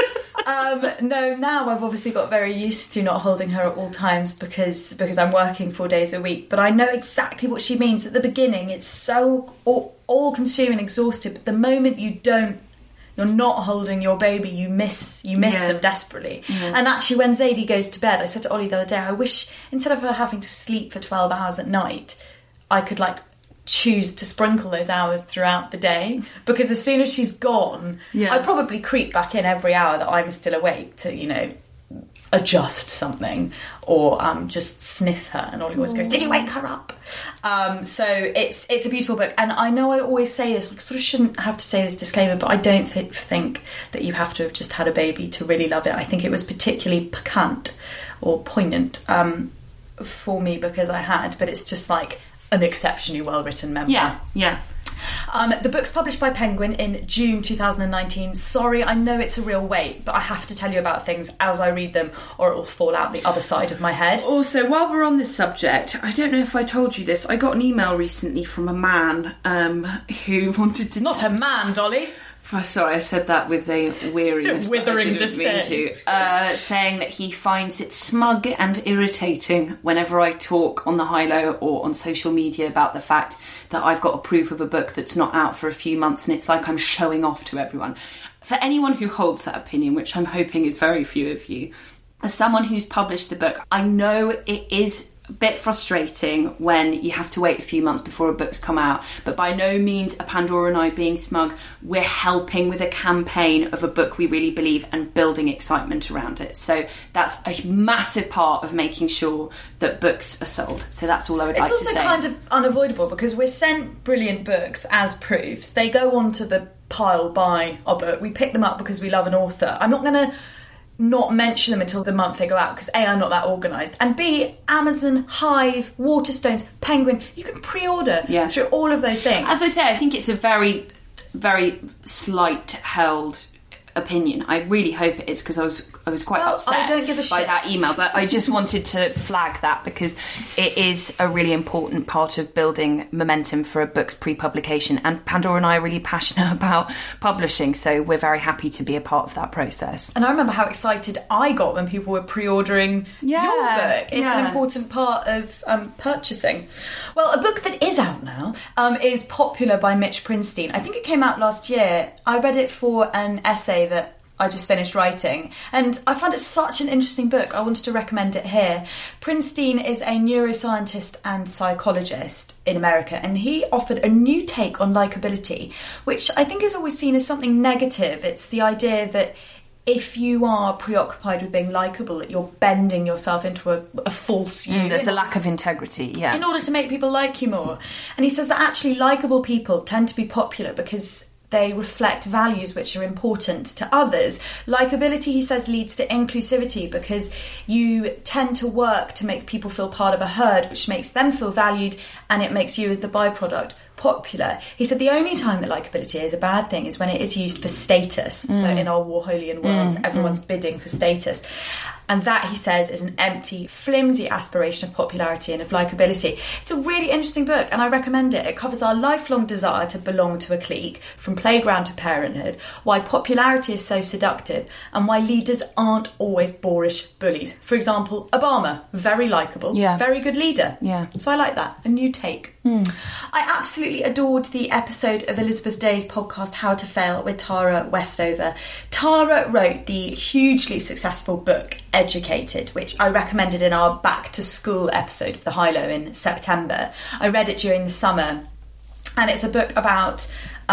No, now I've obviously got very used to not holding her at all times because I'm working 4 days a week. But I know exactly what she means. At the beginning, it's so all-consuming, exhausted. But the moment you're not holding your baby, you miss them desperately. Yeah. And actually, when Zadie goes to bed, I said to Ollie the other day, I wish instead of her having to sleep for 12 hours at night, I could choose to sprinkle those hours throughout the day, because as soon as she's gone, I probably creep back in every hour that I'm still awake to, adjust something or just sniff her, and Ollie always goes, "Did you wake her up?" So it's a beautiful book, and I know I always say this, I sort of shouldn't have to say this disclaimer, but I don't think that you have to have just had a baby to really love it. I think it was particularly piquant or poignant for me because I had, but it's just an exceptionally well-written memoir. Yeah. The book's published by Penguin in June 2019. Sorry, I know it's a real wait, but I have to tell you about things as I read them or it will fall out the other side of my head. Also, while we're on this subject, I don't know if I told you this, I got an email recently from a man who wanted to... Not a man, Dolly! Sorry, I said that with a weariness. Withering disdain. Saying that he finds it smug and irritating whenever I talk on the high-low or on social media about the fact that I've got a proof of a book that's not out for a few months, and it's like I'm showing off to everyone. For anyone who holds that opinion, which I'm hoping is very few of you, as someone who's published the book, I know it is a bit frustrating when you have to wait a few months before a book's come out, but by no means are Pandora and I being smug. We're helping with a campaign of a book we really believe and building excitement around it. So that's a massive part of making sure that books are sold. So that's all I would like to say. It's also kind of unavoidable because we're sent brilliant books as proofs. They go onto the pile by our book. We pick them up because we love an author. I'm not going to not mention them until the month they go out because A, I'm not that organised, and B, Amazon, Hive, Waterstones, Penguin, you can pre-order through all of those things. As I say, I think it's a very, very slight held opinion. I really hope it is because I was quite upset I don't give a by shit. that email, but I just wanted to flag that because it is a really important part of building momentum for a book's pre-publication, and Pandora and I are really passionate about publishing, so we're very happy to be a part of that process. And I remember how excited I got when people were pre-ordering your book. It's an important part of purchasing. Well, a book that is out now is Popular by Mitch Prinstein. I think it came out last year. I read it for an essay that I just finished writing, and I found it such an interesting book. I wanted to recommend it here. Prinstein is a neuroscientist and psychologist in America, and he offered a new take on likeability, which I think is always seen as something negative. It's the idea that if you are preoccupied with being likeable, that you're bending yourself into a false you. There's a lack of integrity, in order to make people like you more. And he says that actually likeable people tend to be popular because they reflect values which are important to others. Likeability, he says, leads to inclusivity because you tend to work to make people feel part of a herd, which makes them feel valued, and it makes you, as the byproduct, popular. He said the only time that likeability is a bad thing is when it is used for status. So in our Warholian world, everyone's bidding for status. And that, he says, is an empty, flimsy aspiration of popularity and of likeability. It's a really interesting book, and I recommend it. It covers our lifelong desire to belong to a clique, from playground to parenthood, why popularity is so seductive, and why leaders aren't always boorish bullies. For example, Obama, very likeable, very good leader. Yeah. So I like that. A new take. I absolutely adored the episode of Elizabeth Day's podcast How to Fail with Tara Westover. Tara wrote the hugely successful book Educated, which I recommended in our back to school episode of The High Low in September. I read it during the summer, and it's a book about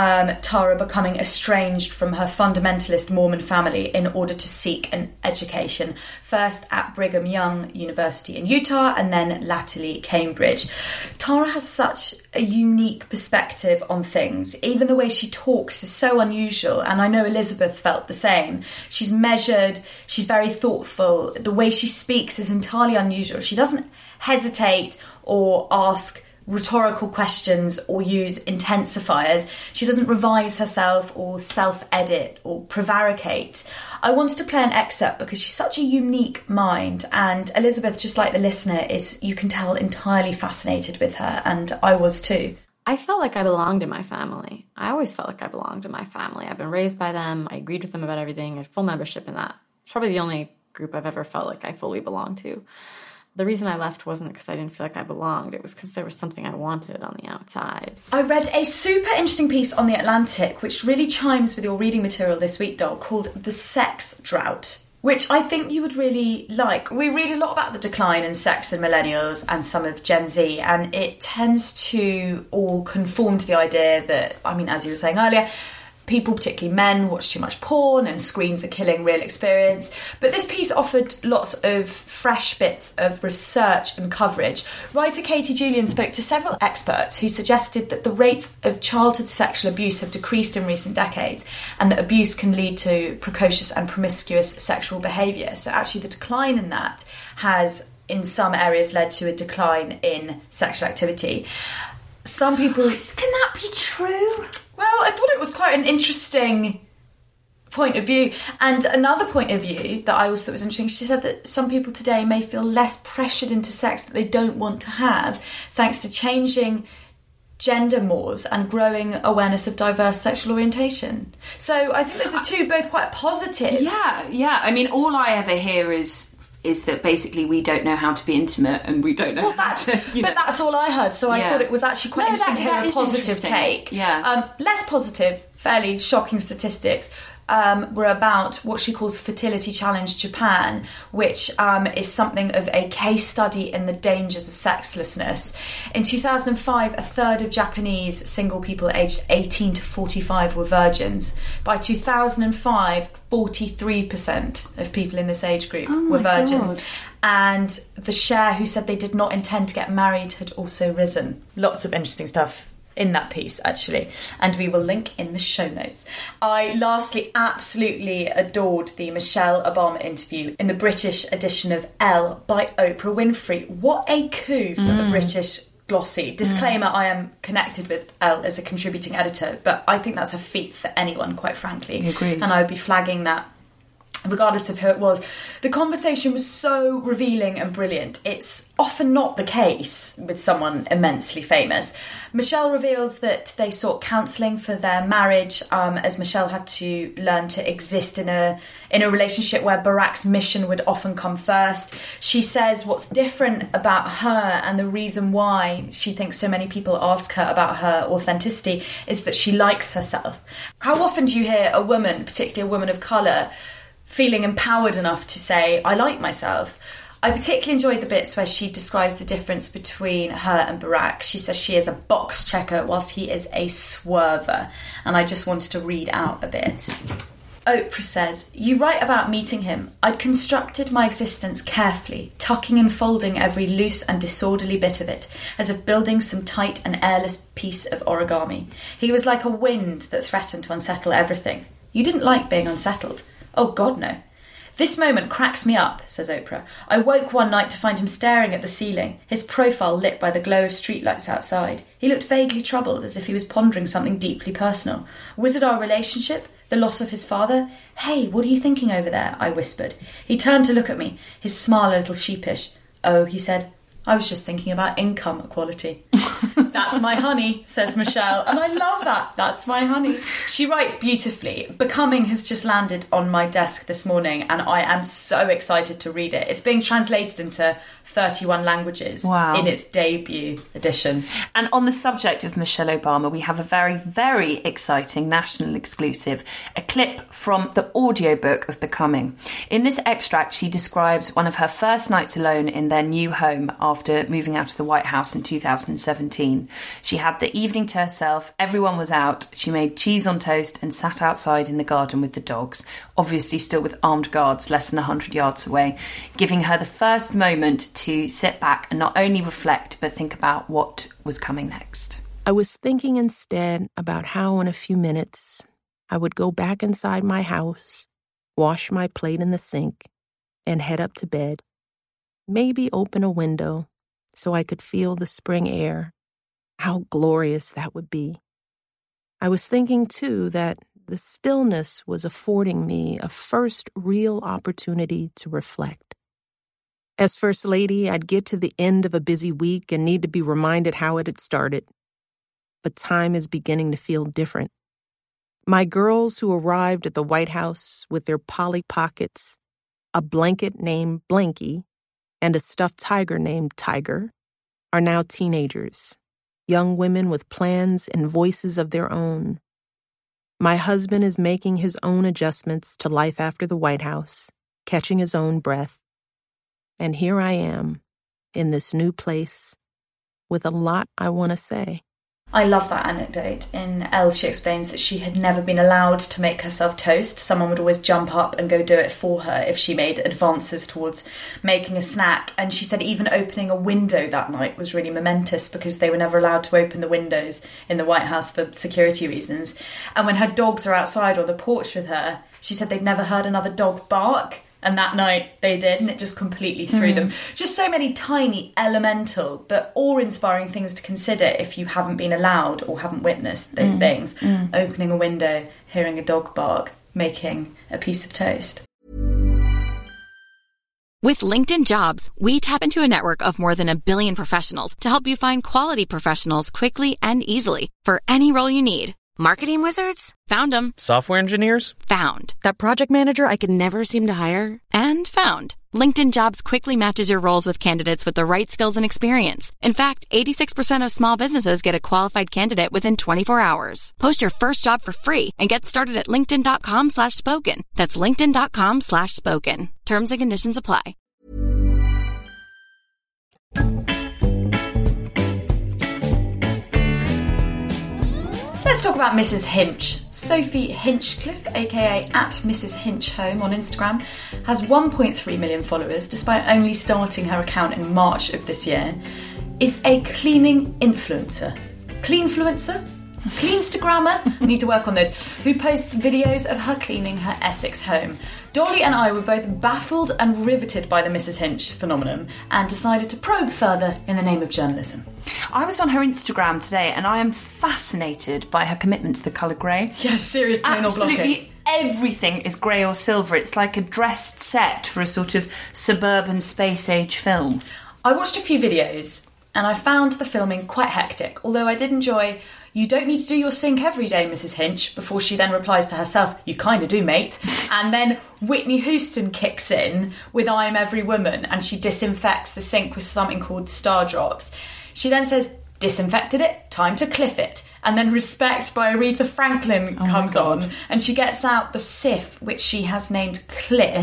Tara becoming estranged from her fundamentalist Mormon family in order to seek an education, first at Brigham Young University in Utah and then latterly Cambridge. Tara has such a unique perspective on things. Even the way she talks is so unusual, and I know Elizabeth felt the same. She's measured, she's very thoughtful. The way she speaks is entirely unusual. She doesn't hesitate or ask rhetorical questions or use intensifiers. She doesn't revise herself or self-edit or prevaricate. I wanted to play an excerpt because she's such a unique mind, and Elizabeth, just like the listener, is, you can tell, entirely fascinated with her, and I was too. I felt like I belonged in my family. I always felt like I belonged in my family. I've been raised by them. I agreed with them about everything. I had full membership in that. It's probably the only group I've ever felt like I fully belonged to. The reason I left wasn't because I didn't feel like I belonged. It was because there was something I wanted on the outside. I read a super interesting piece on The Atlantic, which really chimes with your reading material this week, Doll, called The Sex Drought, which I think you would really like. We read a lot about the decline in sex in millennials and some of Gen Z, and it tends to all conform to the idea that, I mean, as you were saying earlier, people, particularly men, watch too much porn and screens are killing real experience. But this piece offered lots of fresh bits of research and coverage. Writer Katie Julian spoke to several experts who suggested that the rates of childhood sexual abuse have decreased in recent decades, and that abuse can lead to precocious and promiscuous sexual behaviour. So actually the decline in that has, in some areas, led to a decline in sexual activity. Some people... Can that be true? Well, I thought it was quite an interesting point of view. And another point of view that I also thought was interesting, she said that some people today may feel less pressured into sex that they don't want to have, thanks to changing gender mores and growing awareness of diverse sexual orientation. So I think those are two both quite positive. Yeah. I mean, all I ever hear is that basically we don't know how to be intimate and we don't know how to... But that's all I heard, so I thought it was actually quite interesting to hear a positive take. Yeah. Less positive, fairly shocking statistics were about what she calls Fertility Challenge Japan, which is something of a case study in the dangers of sexlessness. In 2005, a third of Japanese single people aged 18 to 45 were virgins. By 2005, 43% of people in this age group were virgins. God. And the share who said they did not intend to get married had also risen. Lots of interesting stuff in that piece, actually, and we will link in the show notes. I lastly absolutely adored the Michelle Obama interview in the British edition of Elle by Oprah Winfrey. What a coup for the British glossy. Disclaimer, I am connected with Elle as a contributing editor, but I think that's a feat for anyone, quite frankly. Agreed. And I would be flagging that regardless of who it was. The conversation was so revealing and brilliant. It's often not the case with someone immensely famous. Michelle reveals that they sought counselling for their marriage, as Michelle had to learn to exist in a relationship where Barack's mission would often come first. She says what's different about her and the reason why she thinks so many people ask her about her authenticity is that she likes herself. How often do you hear a woman, particularly a woman of colour, feeling empowered enough to say, I like myself? I particularly enjoyed the bits where she describes the difference between her and Barack. She says she is a box checker whilst he is a swerver. And I just wanted to read out a bit. Oprah says, "You write about meeting him. I'd constructed my existence carefully, tucking and folding every loose and disorderly bit of it, as if building some tight and airless piece of origami. He was like a wind that threatened to unsettle everything. You didn't like being unsettled." "Oh, God, no." "This moment cracks me up," says Oprah. "I woke one night to find him staring at the ceiling, his profile lit by the glow of streetlights outside. He looked vaguely troubled, as if he was pondering something deeply personal. Was it our relationship? The loss of his father? 'Hey, what are you thinking over there?' I whispered. He turned to look at me, his smile a little sheepish. 'Oh,' he said, 'I was just thinking about income equality.'" "That's my honey," says Michelle, and I love that. That's my honey. She writes beautifully. Becoming has just landed on my desk this morning, and I am so excited to read it. It's being translated into 31 languages in its debut edition. And on the subject of Michelle Obama, we have a very, very exciting national exclusive, a clip from the audiobook of Becoming. In this extract, she describes one of her first nights alone in their new home after moving out of the White House in 2017. She had the evening to herself, everyone was out, she made cheese on toast and sat outside in the garden with the dogs, obviously still with armed guards less than 100 yards away, giving her the first moment to sit back and not only reflect but think about what was coming next. I was thinking instead about how in a few minutes I would go back inside my house, wash my plate in the sink, and head up to bed. Maybe open a window so I could feel the spring air. How glorious that would be. I was thinking, too, that the stillness was affording me a first real opportunity to reflect. As First Lady, I'd get to the end of a busy week and need to be reminded how it had started. But time is beginning to feel different. My girls who arrived at the White House with their Polly Pockets, a blanket named Blanky, and a stuffed tiger named Tiger, are now teenagers. Young women with plans and voices of their own. My husband is making his own adjustments to life after the White House, catching his own breath. And here I am, in this new place, with a lot I want to say. I love that anecdote. In Elle, she explains that she had never been allowed to make herself toast. Someone would always jump up and go do it for her if she made advances towards making a snack. And she said even opening a window that night was really momentous because they were never allowed to open the windows in the White House for security reasons. And when her dogs are outside on the porch with her, she said they'd never heard another dog bark. And that night they did, and it just completely threw them. Just so many tiny, elemental, but awe-inspiring things to consider if you haven't been allowed or haven't witnessed those things. Opening a window, hearing a dog bark, making a piece of toast. With LinkedIn Jobs, we tap into a network of more than 1 billion professionals to help you find quality professionals quickly and easily for any role you need. Marketing wizards? Found them. Software engineers? Found. That project manager I could never seem to hire? And found. LinkedIn Jobs quickly matches your roles with candidates with the right skills and experience. In fact, 86% of small businesses get a qualified candidate within 24 hours. Post your first job for free and get started at linkedin.com/spoken. That's linkedin.com/spoken. Terms and conditions apply. Let's talk about Mrs. Hinch. Sophie Hinchcliffe, aka @MrsHinchHome on Instagram, has 1.3 million followers despite only starting her account in March of this year, is a cleaning influencer. Cleanfluencer? Cleanstagrammer? I need to work on this. Who posts videos of her cleaning her Essex home. Dolly and I were both baffled and riveted by the Mrs. Hinch phenomenon and decided to probe further in the name of journalism. I was on her Instagram today and I am fascinated by her commitment to the colour grey. Yes, serious tonal blocking. Absolutely everything is grey or silver. It's like a dressed set for a sort of suburban space-age film. I watched a few videos and I found the filming quite hectic, although I did enjoy "You don't need to do your sink every day, Mrs. Hinch," before she then replies to herself, "You kind of do, mate." And then Whitney Houston kicks in with "I'm Every Woman," and she disinfects the sink with something called Star Drops. She then says, "Disinfected it, time to cliff it." And then Respect by Aretha Franklin comes on, and she gets out the Sif, which she has named Cliff,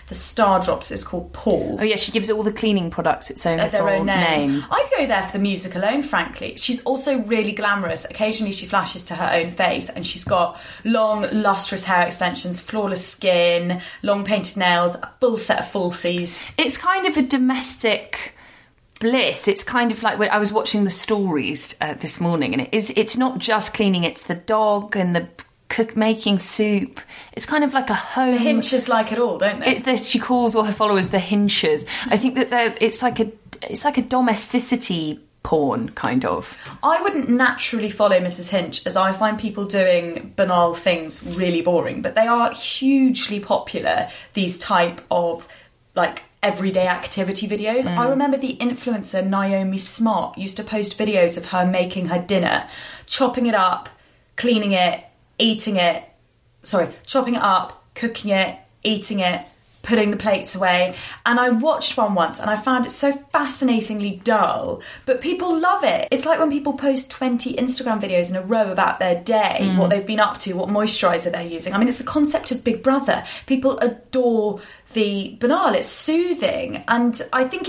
the Star Drops is called Paul. Oh yeah, she gives all the cleaning products its own Their own name. I'd go there for the music alone, frankly. She's also really glamorous. Occasionally she flashes to her own face, and she's got long, lustrous hair extensions, flawless skin, long painted nails, a full set of falsies. It's kind of a domestic bliss. It's kind of like when I was watching the stories this morning, and it's not just cleaning, it's the dog and the making soup. It's kind of like a home. The Hinchers like it all, don't they? She calls all her followers the Hinchers. I think that it's like a domesticity porn, kind of. I wouldn't naturally follow Mrs. Hinch, as I find people doing banal things really boring, but they are hugely popular, these type of like everyday activity videos. I remember the influencer Naomi Smart used to post videos of her making her dinner, chopping it up, cleaning it, chopping it up, cooking it, eating it, putting the plates away. And I watched one once and I found it so fascinatingly dull, but people love it. It's like when people post 20 Instagram videos in a row about their day, what they've been up to, what moisturiser they're using. I mean, it's the concept of Big Brother. People adore the banal. It's soothing. And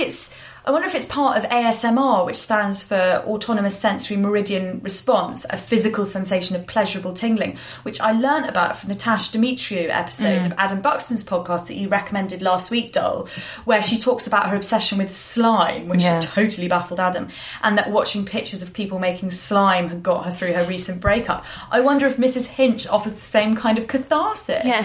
I wonder if it's part of ASMR, which stands for Autonomous Sensory Meridian Response, a physical sensation of pleasurable tingling, which I learnt about from the Tash Demetriou episode of Adam Buxton's podcast that you recommended last week, Dol, where she talks about her obsession with slime, which totally baffled Adam, and that watching pictures of people making slime had got her through her recent breakup. I wonder if Mrs. Hinch offers the same kind of catharsis. Yeah,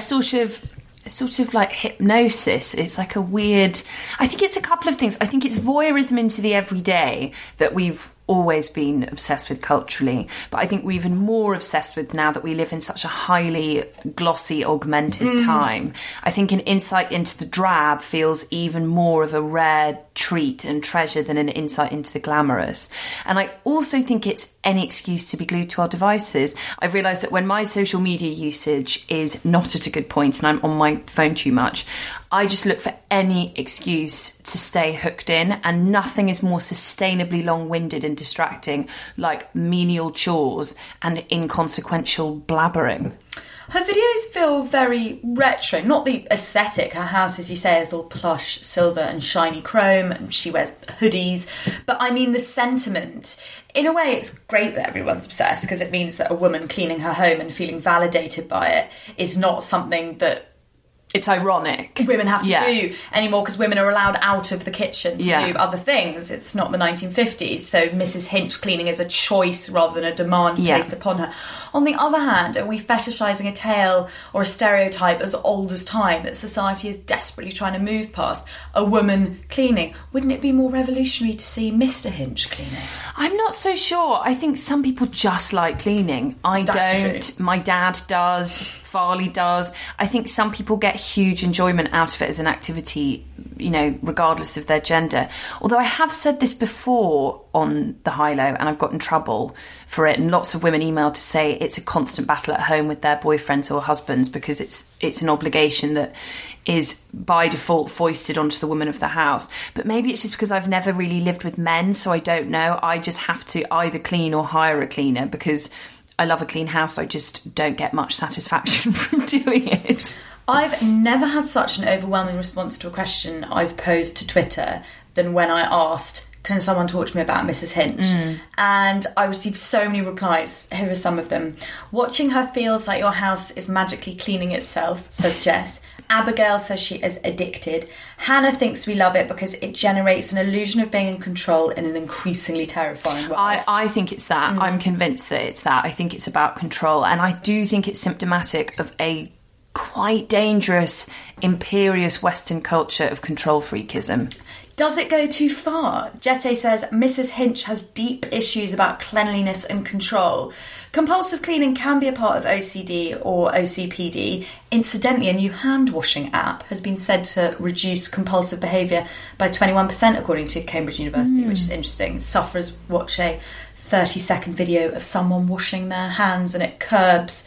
sort of like hypnosis. It's like a weird... I think it's a couple of things. I think it's voyeurism into the everyday that we've always been obsessed with culturally, but I think we're even more obsessed with now that we live in such a highly glossy, augmented time. I think an insight into the drab feels even more of a rare treat and treasure than an insight into the glamorous. And I also think it's any excuse to be glued to our devices. I've realised that when my social media usage is not at a good point and I'm on my phone too much, I just look for any excuse to stay hooked in, and nothing is more sustainably long-winded and distracting like menial chores and inconsequential blabbering. Her videos feel very retro, not the aesthetic. Her house, as you say, is all plush, silver and shiny chrome, and she wears hoodies. But I mean the sentiment. In a way, it's great that everyone's obsessed, because it means that a woman cleaning her home and feeling validated by it is not something that it's ironic women have to do anymore, because women are allowed out of the kitchen to do other things. It's not the 1950s, so Mrs. Hinch cleaning is a choice rather than a demand placed upon her. On the other hand, are we fetishising a tale or a stereotype as old as time that society is desperately trying to move past? A woman cleaning. Wouldn't it be more revolutionary to see Mr. Hinch cleaning? I'm not so sure. I think some people just like cleaning. I don't. True. My dad does. Farley does. I think some people get huge enjoyment out of it as an activity, you know, regardless of their gender. Although I have said this before on the High Low, and I've got in trouble for it, and lots of women email to say it's a constant battle at home with their boyfriends or husbands because it's an obligation that is by default foisted onto the woman of the house. But maybe it's just because I've never really lived with men, so I don't know. I just have to either clean or hire a cleaner because I love a clean house. I just don't get much satisfaction from doing it. I've never had such an overwhelming response to a question I've posed to Twitter than when I asked, can someone talk to me about Mrs. Hinch? And I received so many replies. Here are some of them. Watching her feels like your house is magically cleaning itself, says Jess. Abigail says she is addicted. Hannah thinks we love it because it generates an illusion of being in control in an increasingly terrifying world. I think it's that. I'm convinced that it's that. I think it's about control. And I do think it's symptomatic of a quite dangerous, imperious Western culture of control freakism. Does it go too far? Jette says Mrs. Hinch has deep issues about cleanliness and control. Compulsive cleaning can be a part of OCD or OCPD. Incidentally, a new hand-washing app has been said to reduce compulsive behaviour by 21%, according to Cambridge University, which is interesting. Sufferers watch a 30-second video of someone washing their hands and it curbs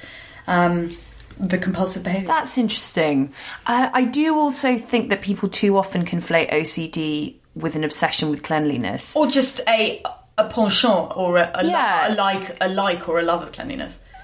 the compulsive behaviour. That's interesting. I do also think that people too often conflate OCD with an obsession with cleanliness. Or just a penchant or a like or a love of cleanliness.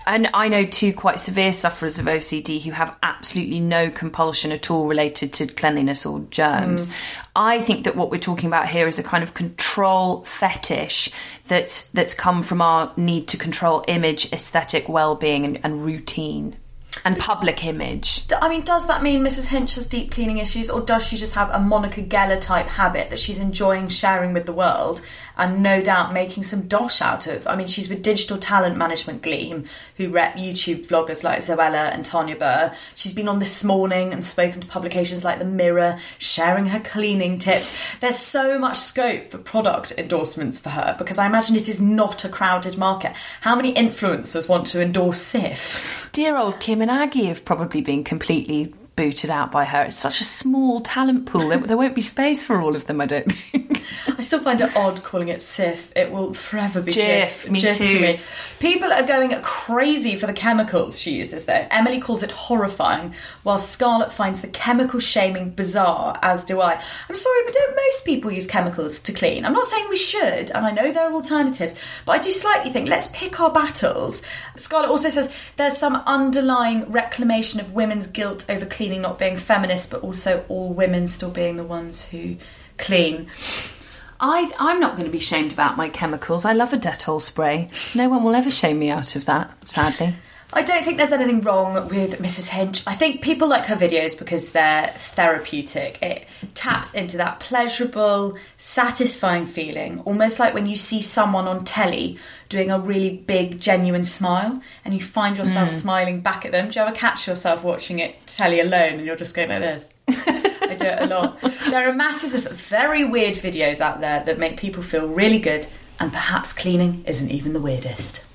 And I know 2 quite severe sufferers of OCD who have absolutely no compulsion at all related to cleanliness or germs. I think that what we're talking about here is a kind of control fetish that's come from our need to control image, aesthetic well-being and routine. And public image. I mean, does that mean Mrs. Hinch has deep cleaning issues, or does she just have a Monica Geller type habit that she's enjoying sharing with the world and no doubt making some dosh out of? I mean, she's with digital talent management Gleam, who rep YouTube vloggers like Zoella and Tanya Burr. She's been on This Morning and spoken to publications like The Mirror, sharing her cleaning tips. There's so much scope for product endorsements for her, because I imagine it is not a crowded market. How many influencers want to endorse Sif? Dear old Kim and Aggie have probably been completely booted out by her. It's such a small talent pool. There won't be space for all of them, I don't think. I still find it odd calling it Sif. It will forever be Jif. Me Jif too. to me. People are going crazy for the chemicals she uses, though. Emily calls it horrifying, while Scarlett finds the chemical shaming bizarre, as do I. I'm sorry, but don't most people use chemicals to clean? I'm not saying we should, and I know there are alternatives, but I do slightly think, let's pick our battles. Scarlett also says there's some underlying reclamation of women's guilt over cleaning not being feminist, but also all women still being the ones who clean. I'm not going to be shamed about my chemicals. I love a Dettol spray. No one will ever shame me out of that, sadly. I don't think there's anything wrong with Mrs. Hinch. I think people like her videos because they're therapeutic. It taps into that pleasurable, satisfying feeling, almost like when you see someone on telly doing a really big, genuine smile and you find yourself smiling back at them. Do you ever catch yourself watching it telly alone and you're just going like this? I do it a lot. There are masses of very weird videos out there that make people feel really good, and perhaps cleaning isn't even the weirdest.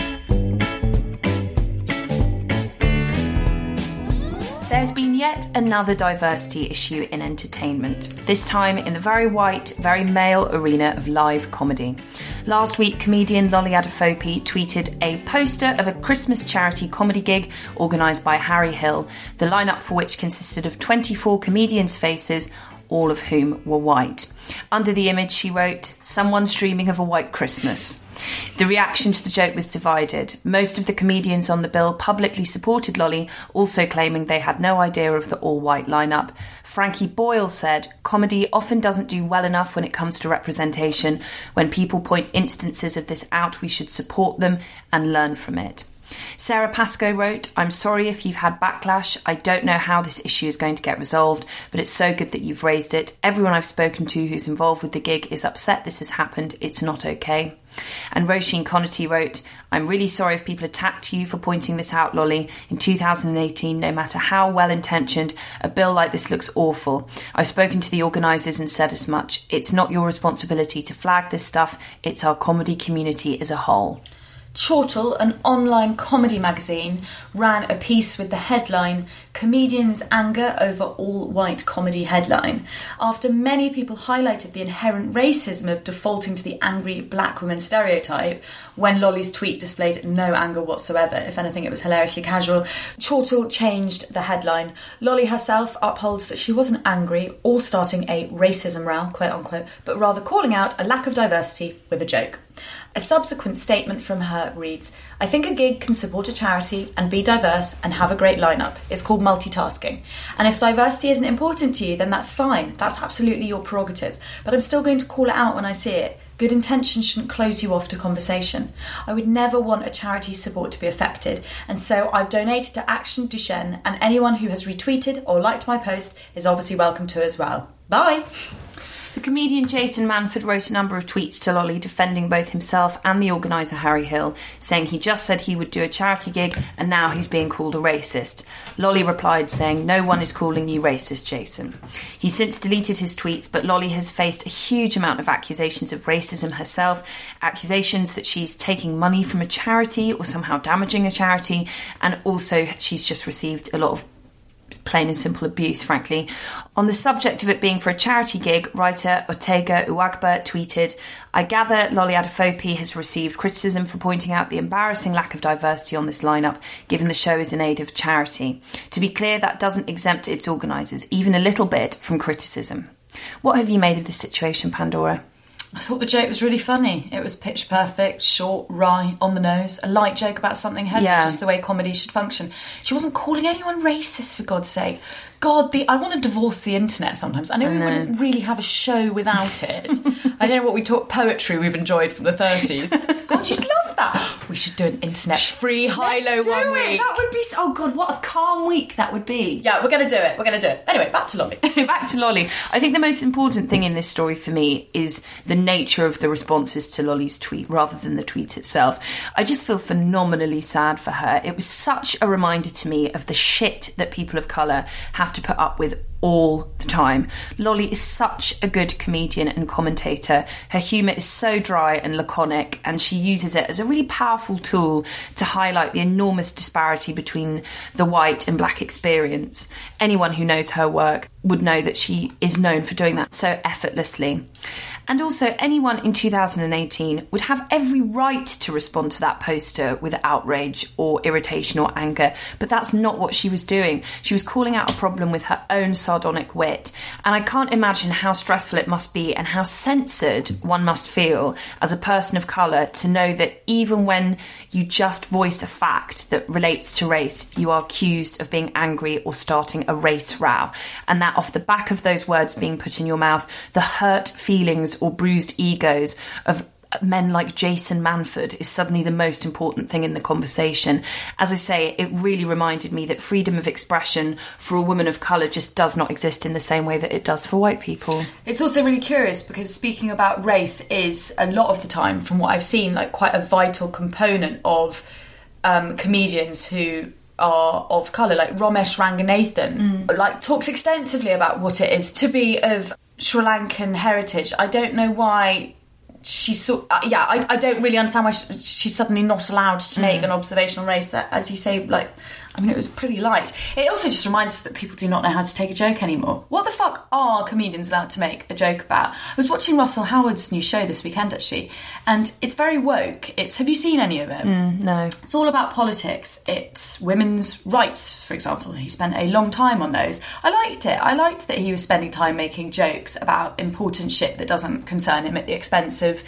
There's been yet another diversity issue in entertainment, this time in the very white, very male arena of live comedy. Last week, comedian Lolly Adefope tweeted a poster of a Christmas charity comedy gig organised by Harry Hill, the lineup for which consisted of 24 comedians' faces, all of whom were white. Under the image, she wrote, "Someone's dreaming of a white Christmas." The reaction to the joke was divided. Most of the comedians on the bill publicly supported Lolly, also claiming they had no idea of the all-white lineup. Frankie Boyle said, "Comedy often doesn't do well enough when it comes to representation. When people point instances of this out, we should support them and learn from it." Sarah Pascoe wrote, "I'm sorry if you've had backlash. I don't know how this issue is going to get resolved, but it's so good that you've raised it. Everyone I've spoken to who's involved with the gig is upset this has happened. It's not okay." And Roisin Connerty wrote, "I'm really sorry if people attacked you for pointing this out, Lolly. In 2018, no matter how well-intentioned, a bill like this looks awful. I've spoken to the organisers and said as much. It's not your responsibility to flag this stuff. It's our comedy community as a whole." Chortle, an online comedy magazine, ran a piece with the headline, "Comedians' Anger Over All-White Comedy Headline," after many people highlighted the inherent racism of defaulting to the angry black woman stereotype when Lolly's tweet displayed no anger whatsoever. If anything, it was hilariously casual. Chortle changed the headline. Lolly herself upholds that she wasn't angry or starting a racism row, quote unquote, but rather calling out a lack of diversity with a joke. A subsequent statement from her reads, "I think a gig can support a charity and be diverse and have a great lineup. It's called multitasking. And if diversity isn't important to you, then that's fine. That's absolutely your prerogative. But I'm still going to call it out when I see it. Good intention shouldn't close you off to conversation. I would never want a charity's support to be affected, and so I've donated to Action Duchenne, and anyone who has retweeted or liked my post is obviously welcome to as well. Bye!" The comedian Jason Manford wrote a number of tweets to Lolly defending both himself and the organiser Harry Hill, saying he just said he would do a charity gig and now he's being called a racist. Lolly replied saying, "No one is calling you racist, Jason." He's since deleted his tweets, but Lolly has faced a huge amount of accusations of racism herself, accusations that she's taking money from a charity or somehow damaging a charity, and also she's just received a lot of plain and simple abuse, frankly. On the subject of it being for a charity gig, writer Ortega Uwagba tweeted, "I gather Lolly Adefope has received criticism for pointing out the embarrassing lack of diversity on this lineup, given the show is in aid of charity. To be clear, that doesn't exempt its organisers, even a little bit, from criticism." What have you made of this situation, Pandora? I thought the joke was really funny. It was pitch perfect, short, wry, on the nose, a light joke about something heavy, just the way comedy should function. She wasn't calling anyone racist, for God's sake. God, I want to divorce the internet sometimes. I know we wouldn't really have a show without it. I don't know what we talk poetry we've enjoyed from the 30s. God, you'd love that. We should do an internet free high-low one week. That would be... Oh, God, what a calm week that would be. Yeah, we're going to do it. We're going to do it. Anyway, back to Lolly. Back to Lolly. I think the most important thing in this story for me is the nature of the responses to Lolly's tweet rather than the tweet itself. I just feel phenomenally sad for her. It was such a reminder to me of the shit that people of colour have to put up with all the time. Lolly is such a good comedian and commentator. Her humour is so dry and laconic, and she uses it as a really powerful tool to highlight the enormous disparity between the white and black experience. Anyone who knows her work would know that she is known for doing that so effortlessly. And also, anyone in 2018 would have every right to respond to that poster with outrage or irritation or anger, but that's not what she was doing. She was calling out a problem with her own sardonic wit, and I can't imagine how stressful it must be and how censored one must feel as a person of colour to know that even when you just voice a fact that relates to race, you are accused of being angry or starting a race row, and that off the back of those words being put in your mouth, the hurt feelings or bruised egos of men like Jason Manford is suddenly the most important thing in the conversation. As I say, it really reminded me that freedom of expression for a woman of colour just does not exist in the same way that it does for white people. It's also really curious because speaking about race is a lot of the time, from what I've seen, like quite a vital component of comedians who are of colour, like Romesh Ranganathan, like talks extensively about what it is to be of Sri Lankan heritage. I don't know why she's so... I don't really understand why she's suddenly not allowed to make an observation on race that, as you say, like... I mean, it was pretty light. It also just reminds us that people do not know how to take a joke anymore. What the fuck are comedians allowed to make a joke about? I was watching Russell Howard's new show this weekend, actually, and it's very woke. Have you seen any of it? No. It's all about politics. It's women's rights, for example. He spent a long time on those. I liked it. I liked that he was spending time making jokes about important shit that doesn't concern him at the expense of...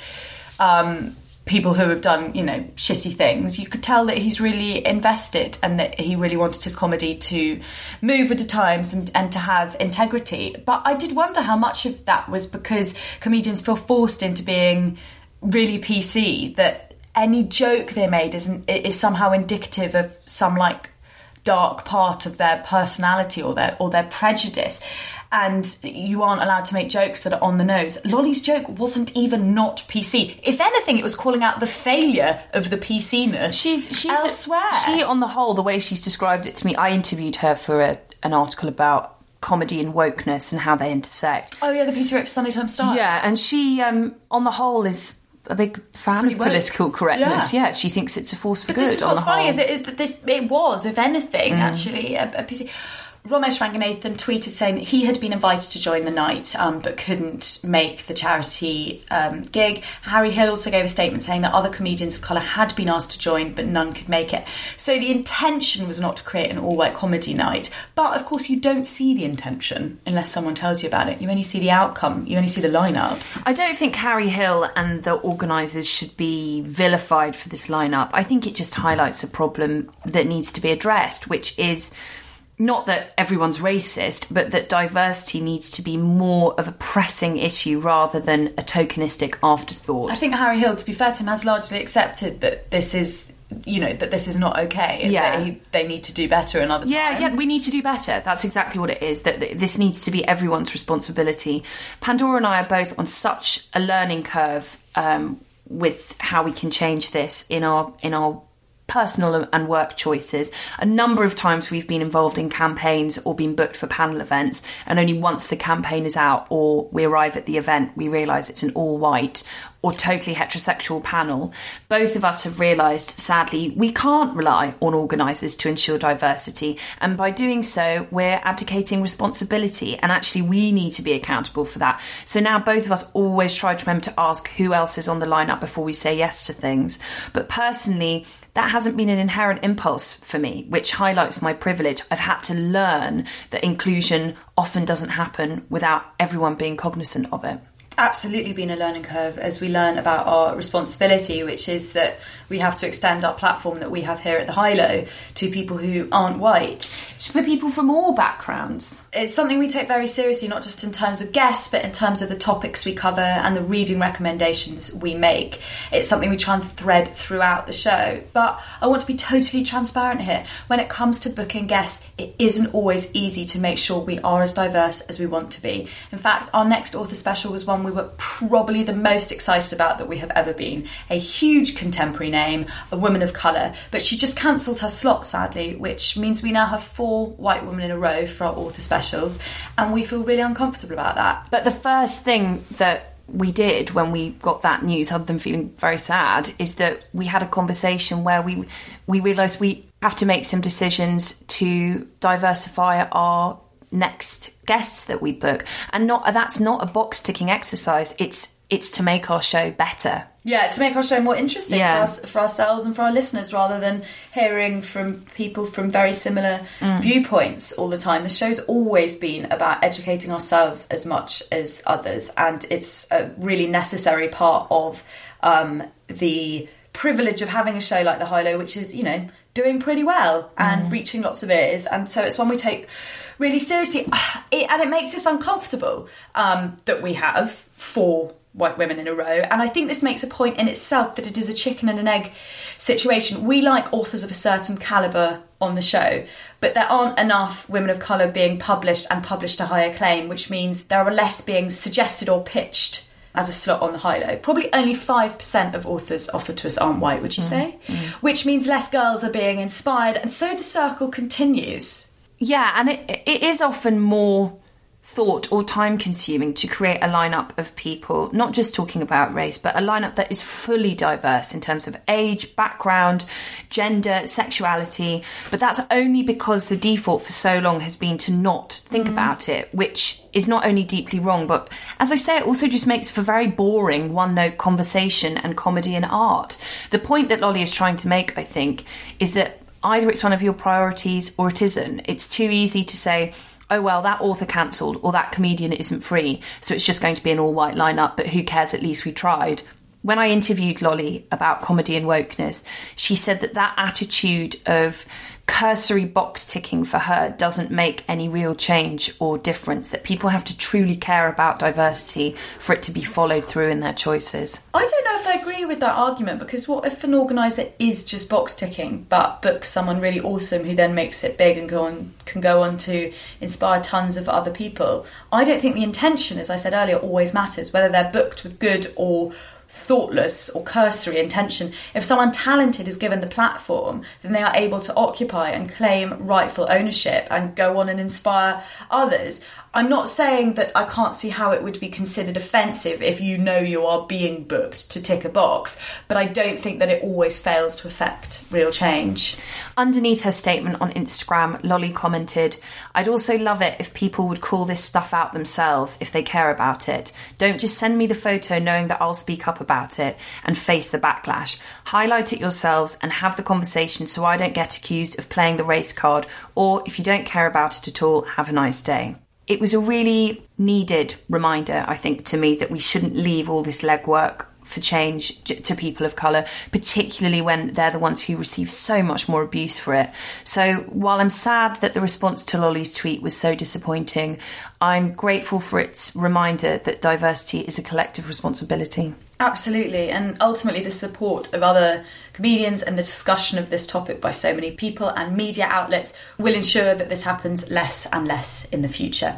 people who have done, shitty things. You could tell that he's really invested and that he really wanted his comedy to move with the times and to have integrity. But I did wonder how much of that was because comedians feel forced into being really PC, that any joke they made is somehow indicative of some, like, dark part of their personality or their prejudice, and you aren't allowed to make jokes that are on the nose. Lolly's joke wasn't even not PC. If anything, it was calling out the failure of the PC-ness she's elsewhere. She, on the whole, the way she's described it to me, I interviewed her for an article about comedy and wokeness and how they intersect. Oh yeah, the piece you wrote for Sunday Times Style. Yeah, and she, on the whole, is a big fan of political correctness. Yeah, she thinks it's a force for good. This is what's funny, is it was, if anything, actually a PC. Romesh Ranganathan tweeted saying that he had been invited to join the night but couldn't make the charity gig. Harry Hill also gave a statement saying that other comedians of colour had been asked to join but none could make it. So the intention was not to create an all-white comedy night, but of course you don't see the intention unless someone tells you about it. You only see the outcome, you only see the lineup. I don't think Harry Hill and the organisers should be vilified for this lineup. I think it just highlights a problem that needs to be addressed, which is not that everyone's racist, but that diversity needs to be more of a pressing issue rather than a tokenistic afterthought. I think Harry Hill, to be fair to him, has largely accepted that this is, that this is not okay. Yeah. That they need to do better another time. Yeah, we need to do better. That's exactly what it is, that this needs to be everyone's responsibility. Pandora and I are both on such a learning curve with how we can change this in our personal and work choices. A number of times we've been involved in campaigns or been booked for panel events, and only once the campaign is out or we arrive at the event we realise it's an all-white or totally heterosexual panel. Both of us have realised, sadly, we can't rely on organisers to ensure diversity, and by doing so we're abdicating responsibility, and actually we need to be accountable for that. So now both of us always try to remember to ask who else is on the lineup before we say yes to things. But personally, that hasn't been an inherent impulse for me, which highlights my privilege. I've had to learn that inclusion often doesn't happen without everyone being cognizant of it. absolutely been a learning curve as we learn about our responsibility, which is that we have to extend our platform that we have here at the High Low to people who aren't white. For people from all backgrounds. It's something we take very seriously, not just in terms of guests, but in terms of the topics we cover and the reading recommendations we make. It's something we try and thread throughout the show. But I want to be totally transparent here. When it comes to booking guests, it isn't always easy to make sure we are as diverse as we want to be. In fact, our next author special was one we were probably the most excited about that we have ever been. A huge contemporary name, a woman of colour, but she just cancelled her slot, sadly, which means we now have 4 white women in a row for our author specials, and we feel really uncomfortable about that. But the first thing that we did when we got that news, other than feeling very sad, is that we had a conversation where we realised we have to make some decisions to diversify our next guests that we book, and that's not a box ticking exercise. It's to make our show better. Yeah, to make our show more interesting for ourselves and for our listeners, rather than hearing from people from very similar viewpoints all the time. The show's always been about educating ourselves as much as others, and it's a really necessary part of the privilege of having a show like the High Low, which is, doing pretty well and reaching lots of ears. And so it's one we take really seriously. And it makes us uncomfortable that we have 4 white women in a row. And I think this makes a point in itself that it is a chicken and an egg situation. We like authors of a certain calibre on the show, but there aren't enough women of colour being published and published to high acclaim, which means there are less being suggested or pitched as a slot on the High Low. Probably only 5% of authors offered to us aren't white, would you say? Which means less girls are being inspired, and so the circle continues. Yeah, and it is often more thought or time consuming to create a lineup of people, not just talking about race, but a lineup that is fully diverse in terms of age, background, gender, sexuality. But that's only because the default for so long has been to not think about it, which is not only deeply wrong, but as I say, it also just makes for very boring one-note conversation and comedy and art. The point that Lolly is trying to make, I think, is that either it's one of your priorities or it isn't. It's too easy to say, oh, well, that author cancelled or that comedian isn't free, so it's just going to be an all-white lineup, but who cares, at least we tried. When I interviewed Lolly about comedy and wokeness, she said that attitude of cursory box ticking for her doesn't make any real change or difference, that people have to truly care about diversity for it to be followed through in their choices. I don't know if I agree with that argument, because what if an organiser is just box ticking but books someone really awesome who then makes it big and can go on to inspire tons of other people? I don't think the intention, as I said earlier, always matters, whether they're booked with good or thoughtless or cursory intention. If someone talented is given the platform, then they are able to occupy and claim rightful ownership and go on and inspire others. I'm not saying that I can't see how it would be considered offensive if you know you are being booked to tick a box, but I don't think that it always fails to affect real change. Underneath her statement on Instagram, Lolly commented, "I'd also love it if people would call this stuff out themselves if they care about it. Don't just send me the photo knowing that I'll speak up about it and face the backlash. Highlight it yourselves and have the conversation so I don't get accused of playing the race card, or if you don't care about it at all, have a nice day." It was a really needed reminder, I think, to me, that we shouldn't leave all this legwork for change to people of colour, particularly when they're the ones who receive so much more abuse for it. So while I'm sad that the response to Lolly's tweet was so disappointing, I'm grateful for its reminder that diversity is a collective responsibility. Absolutely, and ultimately the support of other comedians and the discussion of this topic by so many people and media outlets will ensure that this happens less and less in the future.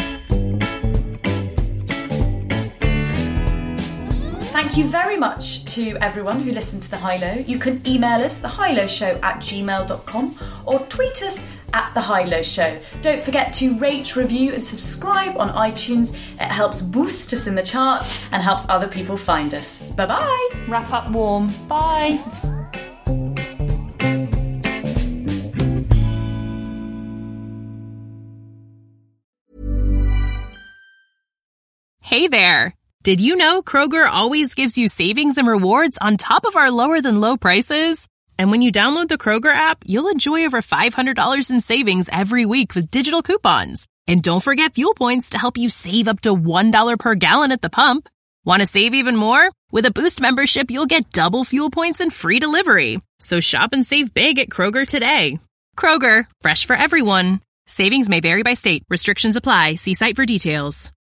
Thank you very much to everyone who listened to The High Low. You can email us, thehighlowshow@gmail.com, or tweet us at The High Low Show. Don't forget to rate, review and subscribe on iTunes. It helps boost us in the charts and helps other people find us. Bye-bye! Wrap up warm. Bye! Hey there! Did you know Kroger always gives you savings and rewards on top of our lower-than-low prices? And when you download the Kroger app, you'll enjoy over $500 in savings every week with digital coupons. And don't forget fuel points to help you save up to $1 per gallon at the pump. Want to save even more? With a Boost membership, you'll get double fuel points and free delivery. So shop and save big at Kroger today. Kroger, fresh for everyone. Savings may vary by state. Restrictions apply. See site for details.